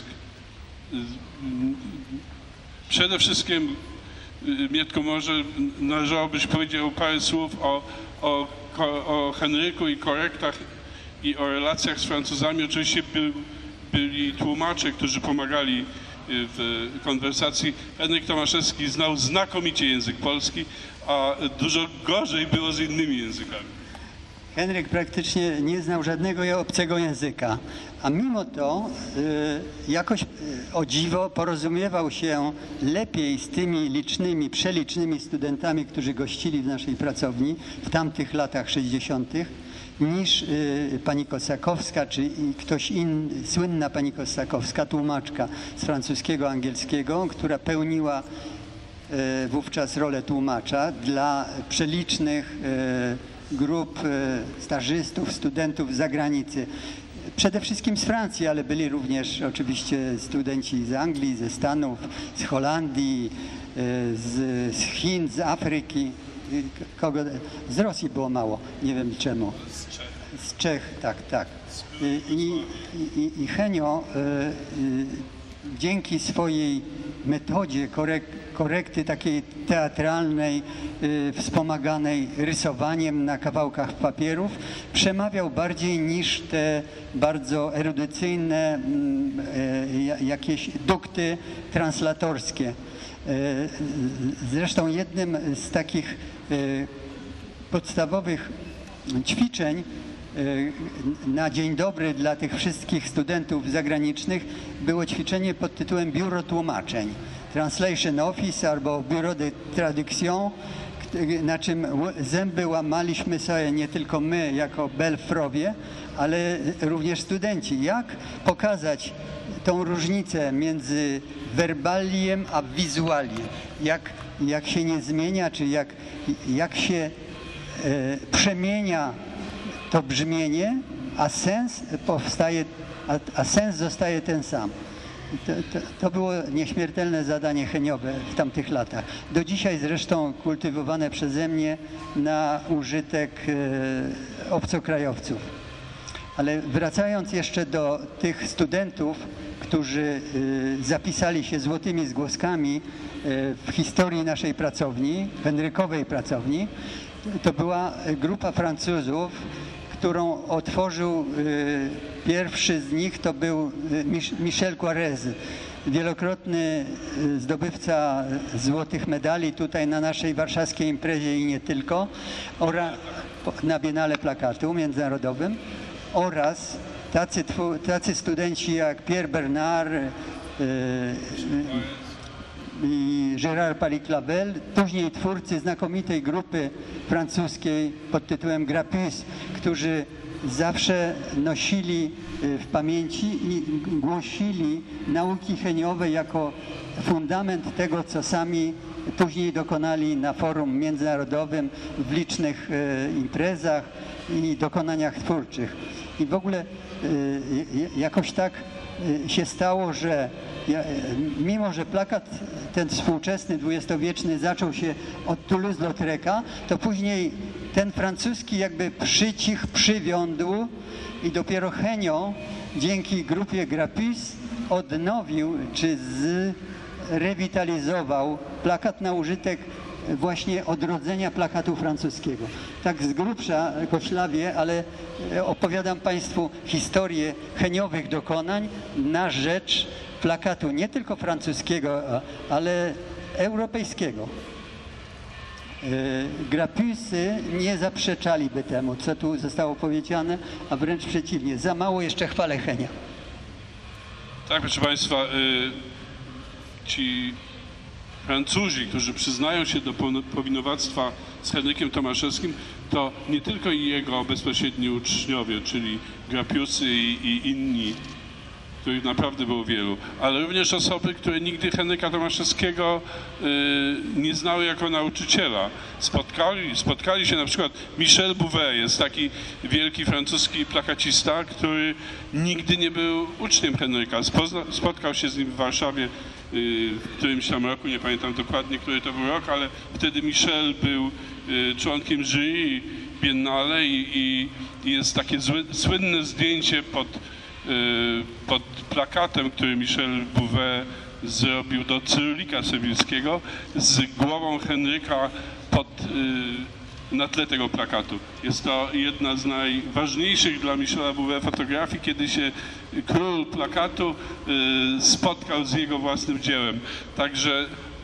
Przede wszystkim, Mietku, może należałobyś powiedział parę słów o, o, o Henryku i korektach i o relacjach z Francuzami. Oczywiście by, byli tłumacze, którzy pomagali w konwersacji. Henryk Tomaszewski znał znakomicie język polski, a dużo gorzej było z innymi językami. Henryk praktycznie nie znał żadnego obcego języka, a mimo to y, jakoś y, o dziwo porozumiewał się lepiej z tymi licznymi, przelicznymi studentami, którzy gościli w naszej pracowni w tamtych latach sześćdziesiątych, niż y, pani Kosakowska, czy ktoś inny, słynna pani Kosakowska, tłumaczka z francuskiego, angielskiego, która pełniła y, wówczas rolę tłumacza dla przelicznych y, grup stażystów, studentów z zagranicy. Przede wszystkim z Francji, ale byli również oczywiście studenci z Anglii, ze Stanów, z Holandii, z, z Chin, z Afryki. Kogo, z Rosji było mało, nie wiem czemu. Z Czech, tak, tak. I, i, i Henio dzięki swojej metodzie korek, korekty takiej teatralnej, y, wspomaganej rysowaniem na kawałkach papierów, przemawiał bardziej niż te bardzo erudycyjne y, y, jakieś dukty translatorskie. Y, zresztą jednym z takich y, podstawowych ćwiczeń na dzień dobry dla tych wszystkich studentów zagranicznych było ćwiczenie pod tytułem Biuro Tłumaczeń. Translation Office albo Bureau de Traduction, na czym zęby łamaliśmy sobie nie tylko my jako belfrowie, ale również studenci. Jak pokazać tą różnicę między werbaliem a wizualiem? Jak, jak się nie zmienia, czy jak, jak się e, przemienia to brzmienie, a sens powstaje, a, a sens zostaje ten sam. To, to, to było nieśmiertelne zadanie heniowe w tamtych latach. Do dzisiaj zresztą kultywowane przeze mnie na użytek e, obcokrajowców. Ale wracając jeszcze do tych studentów, którzy e, zapisali się złotymi zgłoskami e, w historii naszej pracowni, Henrykowej pracowni, to była grupa Francuzów, którą otworzył y, pierwszy z nich, to był y, Michel Quarez, wielokrotny y, zdobywca złotych medali tutaj na naszej warszawskiej imprezie i nie tylko, ora, na Biennale Plakatu Międzynarodowym, oraz tacy, tacy studenci jak Pierre Bernard, y, y, i Gérard Paris-Clavel, później twórcy znakomitej grupy francuskiej pod tytułem Grapus, którzy zawsze nosili w pamięci i głosili nauki heniowe jako fundament tego, co sami później dokonali na forum międzynarodowym w licznych imprezach i dokonaniach twórczych. I w ogóle jakoś tak się stało, że ja, mimo że plakat ten współczesny, dwudziestowieczny zaczął się od Toulouse-Lautrec'a, to później ten francuski jakby przycichł, przywiądł i dopiero Henio dzięki grupie Grapus odnowił czy zrewitalizował plakat na użytek właśnie odrodzenia plakatu francuskiego. Tak z grubsza koślawie, ale opowiadam Państwu historię heniowych dokonań na rzecz plakatu nie tylko francuskiego, ale europejskiego. Grapusy nie zaprzeczaliby temu, co tu zostało powiedziane, a wręcz przeciwnie. Za mało jeszcze chwalę Henia. Tak, proszę Państwa, ci Francuzi, którzy przyznają się do powinowactwa z Henrykiem Tomaszewskim, to nie tylko i jego bezpośredni uczniowie, czyli Grapusy i, i inni, których naprawdę było wielu, ale również osoby, które nigdy Henryka Tomaszewskiego y, nie znały jako nauczyciela. Spotkali, spotkali się na przykład Michel Bouvet, jest taki wielki francuski plakacista, który nigdy nie był uczniem Henryka. Spozna, spotkał się z nim w Warszawie y, w którymś tam roku, nie pamiętam dokładnie, który to był rok, ale wtedy Michel był y, członkiem jury Biennale i, i, i jest takie zły, słynne zdjęcie pod, yy, pod plakatem, który Michel Bouvet zrobił do Cyrulika Sewilskiego z głową Henryka pod, yy, na tle tego plakatu. Jest to jedna z najważniejszych dla Michela Bouvet fotografii, kiedy się król plakatu yy, spotkał z jego własnym dziełem. Także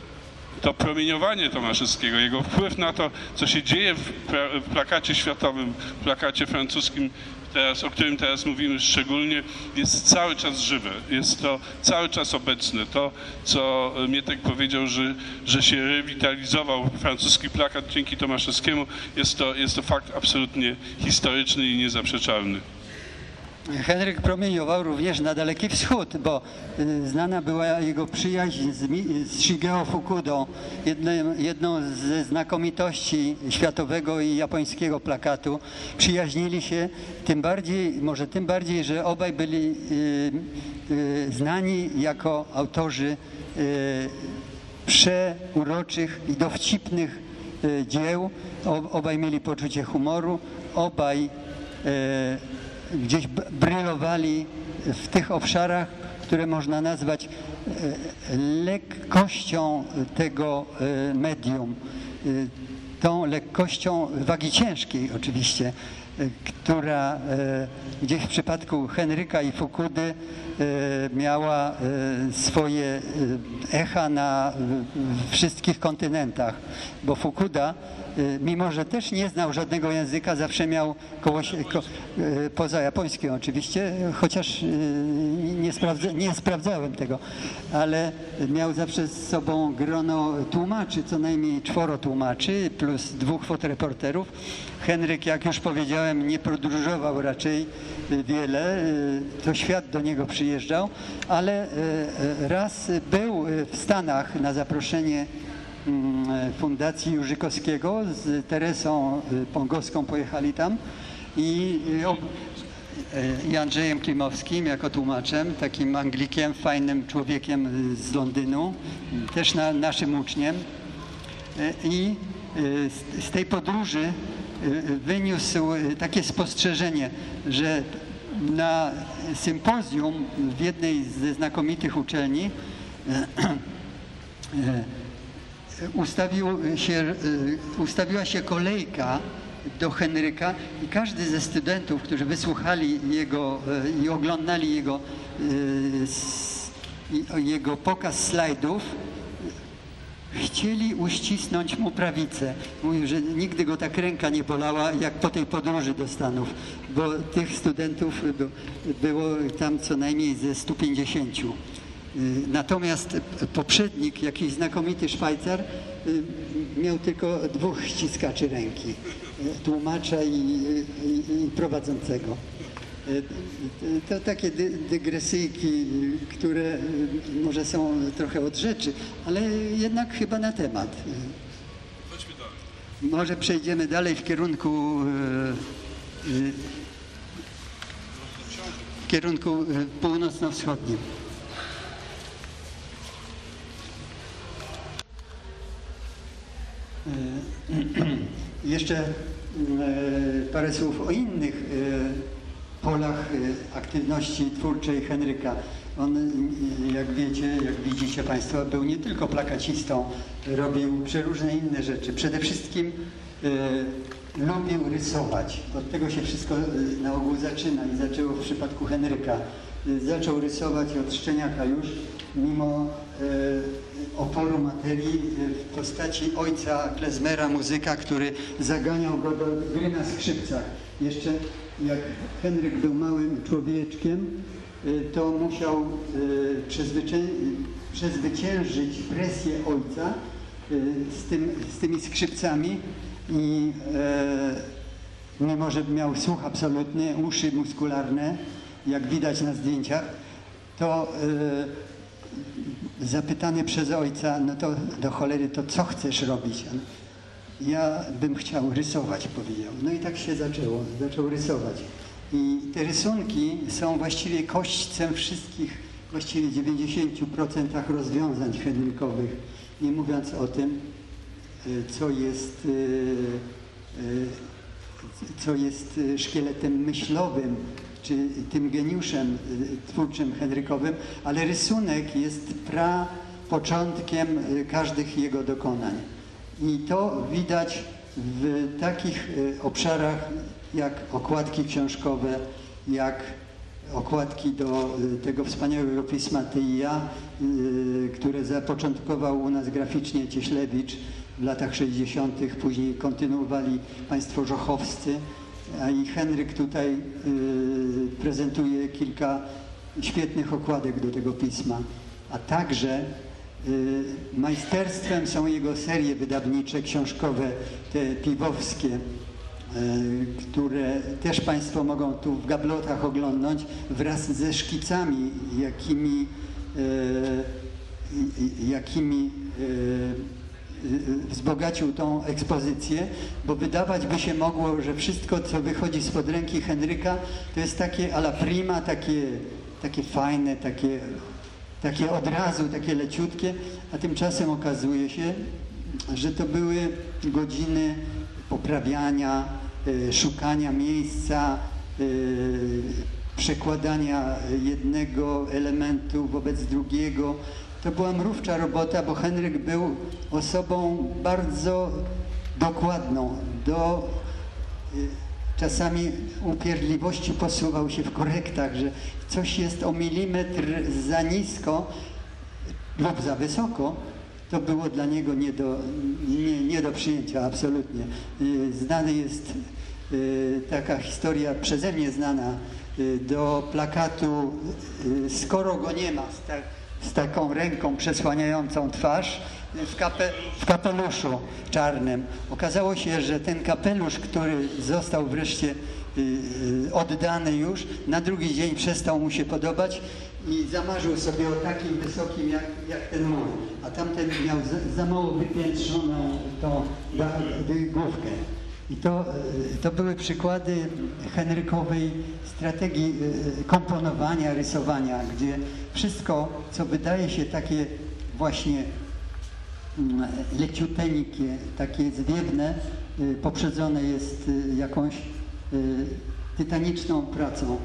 to promieniowanie Tomaszewskiego, jego wpływ na to, co się dzieje w, pra- w plakacie światowym, w plakacie francuskim, teraz, o którym teraz mówimy szczególnie, jest cały czas żywe, jest to cały czas obecne. To, co Mietek powiedział, że, że się rewitalizował francuski plakat dzięki Tomaszewskiemu, jest to, jest to fakt absolutnie historyczny i niezaprzeczalny. Henryk promieniował również na Daleki Wschód, bo y, znana była jego przyjaźń z, Mi- z Shigeo Fukudą, jednym, jedną ze znakomitości światowego i japońskiego plakatu. Przyjaźnili się tym bardziej, może tym bardziej, że obaj byli y, y, znani jako autorzy y, przeuroczych i dowcipnych y, dzieł. O, obaj mieli poczucie humoru, obaj y, gdzieś b- brylowali w tych obszarach, które można nazwać e, lekkością tego e, medium, e, tą lekkością wagi ciężkiej oczywiście, e, która e, gdzieś w przypadku Henryka i Fukudy e, miała e, swoje e, echa na w, wszystkich kontynentach, bo Fukuda, mimo że też nie znał żadnego języka, zawsze miał koło się, ko, poza japońskim oczywiście, chociaż nie, sprawdza, nie sprawdzałem tego, ale miał zawsze z sobą grono tłumaczy, co najmniej czworo tłumaczy plus dwóch fotoreporterów. Henryk, jak już powiedziałem, nie podróżował raczej wiele, to świat do niego przyjeżdżał, ale raz był w Stanach na zaproszenie Fundacji Jurzykowskiego z Teresą Pongowską, pojechali tam i, i Andrzejem Klimowskim jako tłumaczem, takim Anglikiem, fajnym człowiekiem z Londynu, też na, naszym uczniem. I z, z tej podróży wyniósł takie spostrzeżenie, że na sympozjum w jednej ze znakomitych uczelni Ustawił się, ustawiła się kolejka do Henryka i każdy ze studentów, którzy wysłuchali jego i oglądali jego, jego pokaz slajdów, chcieli uścisnąć mu prawicę. Mówił, że nigdy go tak ręka nie bolała, jak po tej podróży do Stanów, bo tych studentów było tam co najmniej ze stu pięćdziesięciu. Natomiast poprzednik, jakiś znakomity Szwajcar, miał tylko dwóch ściskaczy ręki, tłumacza i, i, i prowadzącego. To takie dy, dygresyjki, które może są trochę od rzeczy, ale jednak chyba na temat. Chodźmy dalej. Może przejdziemy dalej w kierunku w kierunku północno-wschodnim. Jeszcze parę słów o innych polach aktywności twórczej Henryka. On, jak wiecie, jak widzicie Państwo, był nie tylko plakacistą, robił przeróżne inne rzeczy. Przede wszystkim e, lubił rysować. Od tego się wszystko na ogół zaczyna i zaczęło w przypadku Henryka. Zaczął rysować od szczeniaka już, mimo e, oporu materii w postaci ojca klezmera, muzyka, który zaganiał go do gry na skrzypcach. Jeszcze jak Henryk był małym człowieczkiem, to musiał przezwyciężyć presję ojca z, tym, z tymi skrzypcami i mimo, że miał słuch absolutny, uszy muskularne, jak widać na zdjęciach, to zapytany przez ojca, no to do cholery, to co chcesz robić? Ja bym chciał rysować, powiedział. No i tak się zaczęło, zaczął rysować. I te rysunki są właściwie kośćcem wszystkich, właściwie dziewięćdziesięciu procentach rozwiązań henrykowych, nie mówiąc o tym, co jest co jest y, szkieletem myślowym, czy tym geniuszem y, twórczym Henrykowym, ale rysunek jest pra początkiem y, każdych jego dokonań. I to widać w takich y, obszarach jak okładki książkowe, jak okładki do y, tego wspaniałego pisma Ty i ja, y, które zapoczątkował u nas graficznie Cieślewicz w latach sześćdziesiątych, później kontynuowali państwo Żochowscy, a i Henryk tutaj y, prezentuje kilka świetnych okładek do tego pisma, a także y, majsterstwem są jego serie wydawnicze, książkowe, te piwowskie, y, które też Państwo mogą tu w gablotach oglądnąć wraz ze szkicami, jakimi, y, jakimi y, wzbogacił tą ekspozycję, bo wydawać by się mogło, że wszystko, co wychodzi spod ręki Henryka, to jest takie alla prima, takie, takie fajne, takie, takie od razu, takie leciutkie, a tymczasem okazuje się, że to były godziny poprawiania, y, szukania miejsca, y, przekładania jednego elementu wobec drugiego. To była mrówcza robota, bo Henryk był osobą bardzo dokładną. Do y, czasami upierdliwości posuwał się w korektach, że coś jest o milimetr za nisko lub za wysoko. To było dla niego nie do, nie, nie do przyjęcia, absolutnie. Y, znany jest y, taka historia, przeze mnie znana, y, do plakatu y, Skoro go nie ma, z, ta, z taką ręką przesłaniającą twarz, w, kape, w kapeluszu czarnym. Okazało się, że ten kapelusz, który został wreszcie y, y, oddany już, na drugi dzień przestał mu się podobać i zamarzył sobie o takim wysokim jak, jak ten mur, a tamten miał za, za mało wypiętrzoną tą da, główkę. I to, to były przykłady Henrykowej strategii komponowania, rysowania, gdzie wszystko, co wydaje się takie właśnie leciuteńkie, takie zwiewne, poprzedzone jest jakąś tytaniczną pracą,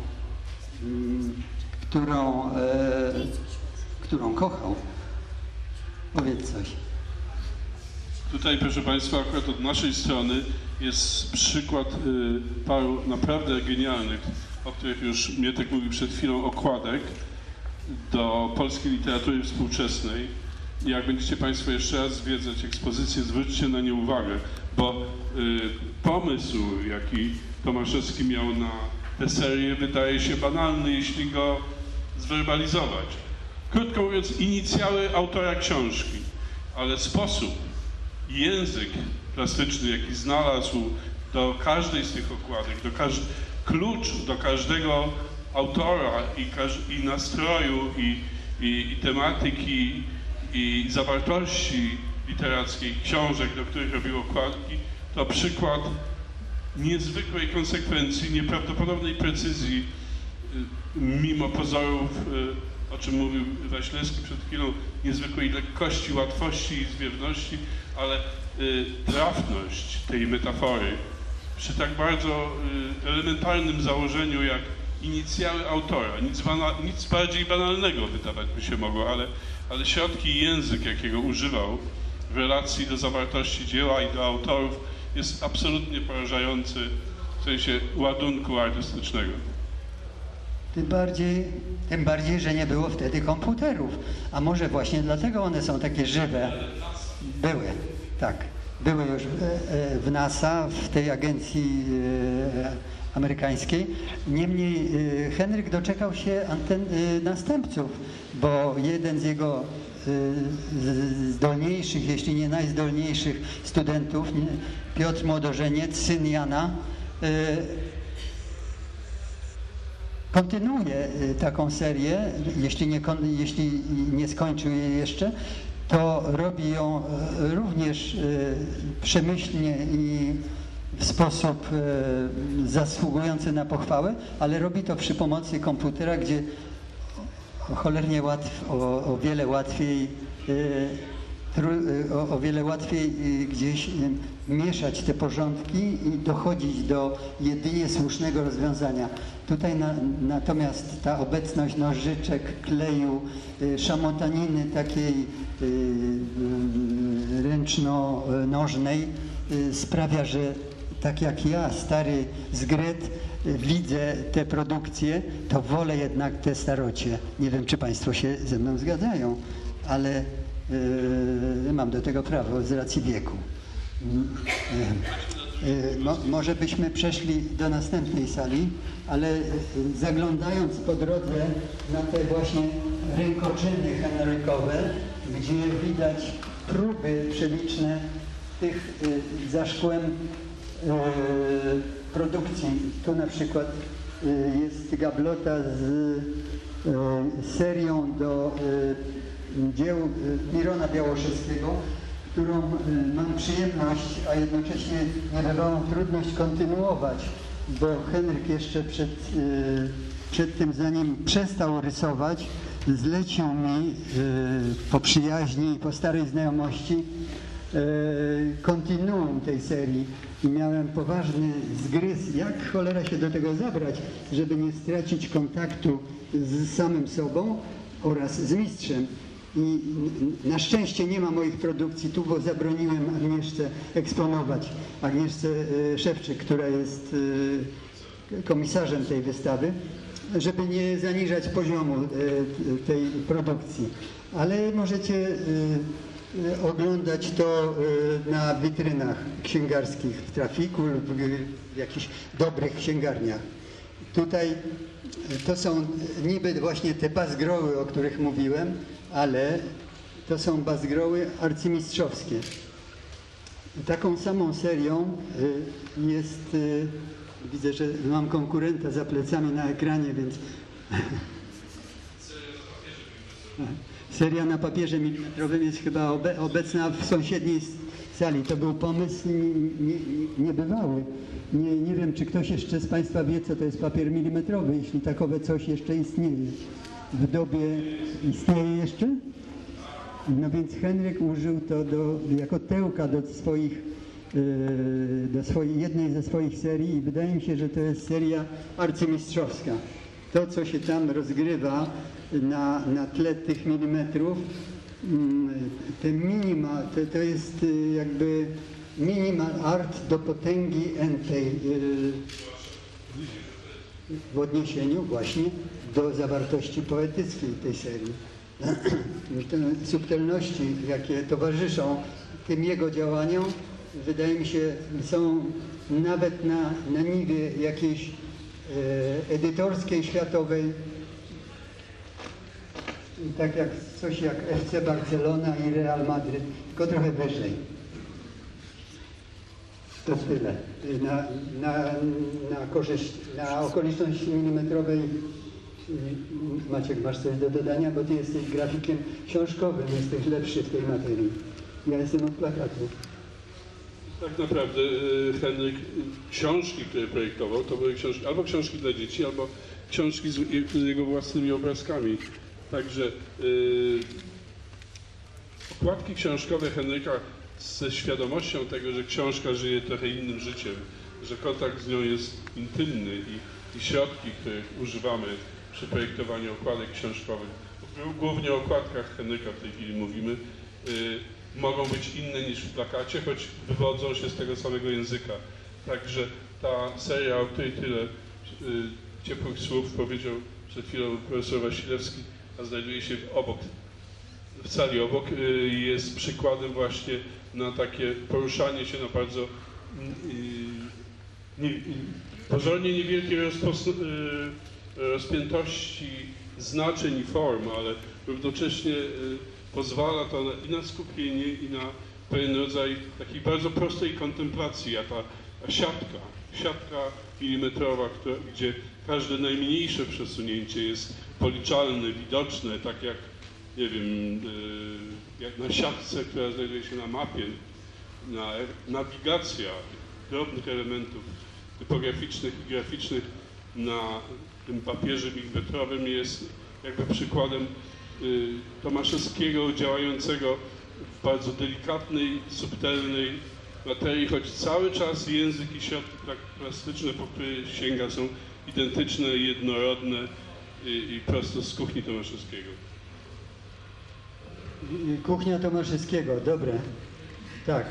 którą, e, którą kochał. Powiedz coś. Tutaj, proszę Państwa, akurat od naszej strony jest przykład y, paru naprawdę genialnych, o których już Mietek mówił przed chwilą, okładek do polskiej literatury współczesnej. I jak będziecie Państwo jeszcze raz zwiedzać ekspozycję, zwróćcie na nie uwagę, bo y, pomysł, jaki Tomaszewski miał na tę serię, wydaje się banalny, jeśli go zwerbalizować. Krótko mówiąc, inicjały autora książki, ale sposób, język plastyczny, jaki znalazł do każdej z tych okładek, do każ klucz do każdego autora i, każ i nastroju, i, i, i tematyki, i zawartości literackiej książek, do których robił okładki, to przykład niezwykłej konsekwencji, nieprawdopodobnej precyzji, mimo pozorów, o czym mówił Waślewski przed chwilą, niezwykłej lekkości, łatwości i zwiewności, ale trafność tej metafory przy tak bardzo elementarnym założeniu jak inicjały autora. Nic, nic bardziej banalnego wydawać by się mogło, ale, ale środki i język, jakiego używał w relacji do zawartości dzieła i do autorów, jest absolutnie porażający w sensie ładunku artystycznego. Tym bardziej, tym bardziej, że nie było wtedy komputerów. A może właśnie dlatego one są takie żywe. Były, tak. Były już w NASA, w tej agencji amerykańskiej. Niemniej Henryk doczekał się anten, następców, bo jeden z jego zdolniejszych, jeśli nie najzdolniejszych studentów, Piotr Młodożeniec, syn Jana, kontynuuje taką serię, jeśli nie, jeśli nie skończył jej jeszcze, to robi ją również przemyślnie i w sposób zasługujący na pochwałę, ale robi to przy pomocy komputera, gdzie cholernie łatw, o, o wiele łatwiej tru- o, o wiele łatwiej y, gdzieś y, mieszać te porządki i dochodzić do jedynie słusznego rozwiązania. Tutaj na, natomiast ta obecność nożyczek, kleju, y, szamotaniny takiej y, y, ręczno-nożnej y, sprawia, że tak jak ja, stary zgret, y, widzę te produkcje, to wolę jednak te starocie. Nie wiem, czy Państwo się ze mną zgadzają, ale y, mam do tego prawo z racji wieku. Y, y, mo, może byśmy przeszli do następnej sali, ale y, zaglądając po drodze na te właśnie rękoczyny henrykowe, gdzie widać próby przeliczne tych y, za szkłem y, produkcji. Tu na przykład y, jest gablota z y, serią do y, dzieł y, Mirona Białoszewskiego, którą y, mam przyjemność, a jednocześnie niebywałą trudność kontynuować, bo Henryk jeszcze przed, y, przed tym, zanim przestał rysować, zlecił mi y, po przyjaźni i po starej znajomości y, kontinuum tej serii i miałem poważny zgryz, jak cholera się do tego zabrać, żeby nie stracić kontaktu z samym sobą oraz z mistrzem. I na szczęście nie ma moich produkcji tu, bo zabroniłem Agnieszce eksponować. Agnieszce y, Szewczyk, która jest y, komisarzem tej wystawy, żeby nie zaniżać poziomu y, tej produkcji. Ale możecie y, y, oglądać to y, na witrynach księgarskich w Trafiku lub w jakichś dobrych księgarniach. Tutaj to są niby właśnie te bazgroły, o których mówiłem, ale to są bazgroły arcymistrzowskie. Taką samą serią y, jest, y, widzę, że mam konkurenta za plecami na ekranie, więc seria na papierze milimetrowym jest chyba obe, obecna w sąsiedniej sali. To był pomysł niebywały. Nie, nie wiem, czy ktoś jeszcze z Państwa wie, co to jest papier milimetrowy, jeśli takowe coś jeszcze istnieje. W dobie istnieje jeszcze? No więc Henryk użył to do, jako tełka do swoich, yy, do swojej, jednej ze swoich serii i wydaje mi się, że to jest seria arcymistrzowska. To, co się tam rozgrywa na, na tle tych milimetrów, yy, te minima, to, to jest yy, jakby minimal art do potęgi entej. Yy, w odniesieniu właśnie do zawartości poetyckiej tej serii. Te subtelności, jakie towarzyszą tym jego działaniom, wydaje mi się, są nawet na, na niwie jakiejś e, edytorskiej, światowej, tak jak coś jak F C Barcelona i Real Madryt, tylko trochę wyżej. To tyle. Na, na, na korzyść, na okoliczność milimetrowej Maciek, masz coś do dodania, bo ty jesteś grafikiem książkowym, jesteś lepszy w tej materii. Ja jestem od plakatu. Tak naprawdę Henryk, książki, które projektował, to były książki, albo książki dla dzieci, albo książki z, z jego własnymi obrazkami. Także yy, okładki książkowe Henryka ze świadomością tego, że książka żyje trochę innym życiem, że kontakt z nią jest intymny i, i środki, których używamy przy projektowaniu okładek książkowych, głównie o okładkach Henryka w tej chwili mówimy, y, mogą być inne niż w plakacie, choć wywodzą się z tego samego języka. Także ta seria, o której tyle y, ciepłych słów powiedział przed chwilą profesor Wasilewski, a znajduje się obok, w sali obok, y, jest przykładem właśnie na takie poruszanie się na bardzo y, nie, y, pozornie niewielkiej rozpos- y, rozpiętości znaczeń i form, ale równocześnie y, pozwala to na, i na skupienie, i na pewien rodzaj takiej bardzo prostej kontemplacji, a ta a siatka, siatka milimetrowa, która, gdzie każde najmniejsze przesunięcie jest policzalne, widoczne, tak jak, nie wiem, y, jak na siatce, która znajduje się na mapie, na nawigacja drobnych elementów typograficznych i graficznych na tym papierze milimetrowym jest jakby przykładem y, Tomaszewskiego działającego w bardzo delikatnej, subtelnej materii, choć cały czas język i środki plastyczne, po które sięga, są identyczne, jednorodne i, i prosto z kuchni Tomaszewskiego. Kuchnia Tomaszewskiego, dobre. Tak.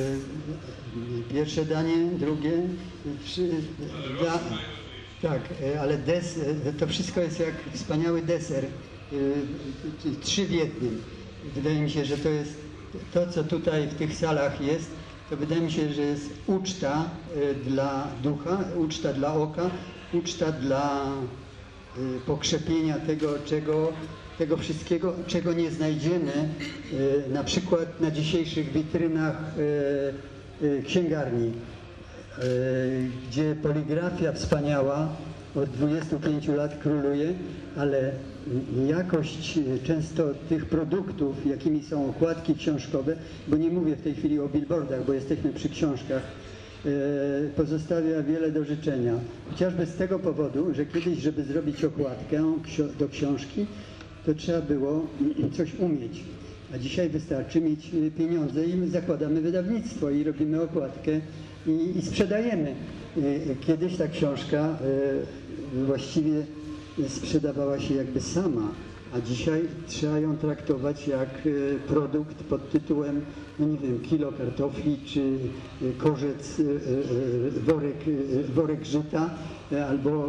y, Pierwsze danie, drugie. Trzy, da, tak, y, ale des, y, to wszystko jest jak wspaniały deser. y, y, Trzy w jednym. Wydaje mi się, że to jest to, co tutaj w tych salach jest. To wydaje mi się, że jest uczta y, dla ducha, uczta dla oka, uczta dla y, pokrzepienia tego, czego tego wszystkiego, czego nie znajdziemy y, na przykład na dzisiejszych witrynach y, y, księgarni, y, gdzie poligrafia wspaniała od dwudziestu pięciu lat króluje, ale jakość często tych produktów, jakimi są okładki książkowe, bo nie mówię w tej chwili o billboardach, bo jesteśmy przy książkach, pozostawia wiele do życzenia. Chociażby z tego powodu, że kiedyś, żeby zrobić okładkę do książki, to trzeba było coś umieć. A dzisiaj wystarczy mieć pieniądze i my zakładamy wydawnictwo i robimy okładkę i, i sprzedajemy. Kiedyś ta książka właściwie sprzedawała się jakby sama, a dzisiaj trzeba ją traktować jak produkt pod tytułem, no nie wiem, kilo kartofli, czy korzec, worek, worek żyta, albo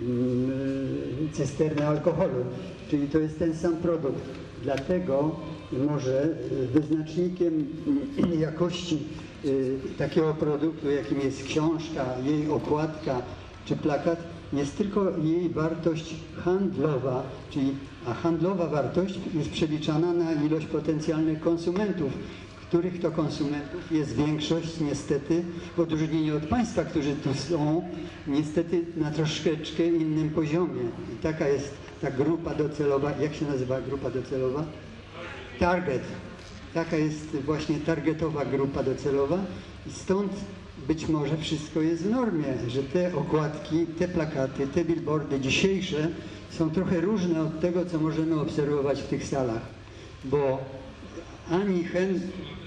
cysternę alkoholu. Czyli to jest ten sam produkt. Dlatego może wyznacznikiem jakości takiego produktu, jakim jest książka, jej okładka czy plakat, jest tylko jej wartość handlowa, czyli a handlowa wartość jest przeliczana na ilość potencjalnych konsumentów, których to konsumentów jest większość niestety, w odróżnieniu od Państwa, którzy tu są, niestety na troszeczkę innym poziomie. I taka jest ta grupa docelowa. Jak się nazywa grupa docelowa? Target. Taka jest właśnie targetowa grupa docelowa i stąd być może wszystko jest w normie, że te okładki, te plakaty, te billboardy dzisiejsze są trochę różne od tego, co możemy obserwować w tych salach, bo ani chęt...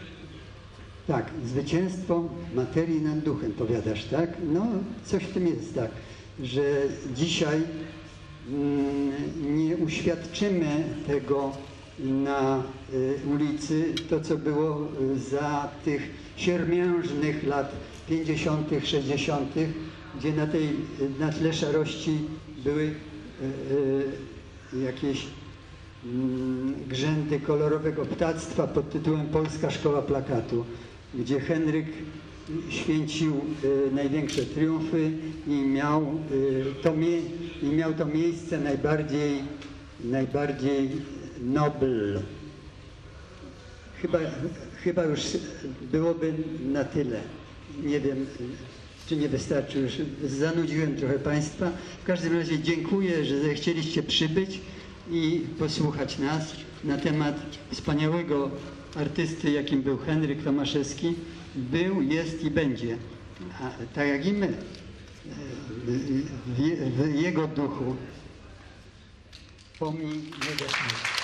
Tak, zwycięstwo materii nad duchem, powiadasz, tak? No, coś w tym jest, tak, że dzisiaj mm, nie uświadczymy tego na y, ulicy, to co było za tych siermiężnych lat pięćdziesiątych, sześćdziesiątych, gdzie na tej, na tle szarości były y, y, jakieś y, grzędy kolorowego ptactwa pod tytułem Polska Szkoła Plakatu, gdzie Henryk święcił y, największe triumfy i miał, y, to mie i miał to miejsce najbardziej, najbardziej nobl. Chyba, chyba już byłoby na tyle. Nie wiem, czy nie wystarczy. Już zanudziłem trochę Państwa. W każdym razie dziękuję, że zechcieliście przybyć i posłuchać nas na temat wspaniałego artysty, jakim był Henryk Tomaszewski. Był, jest i będzie. A tak jak i my, w, w jego duchu pomni nie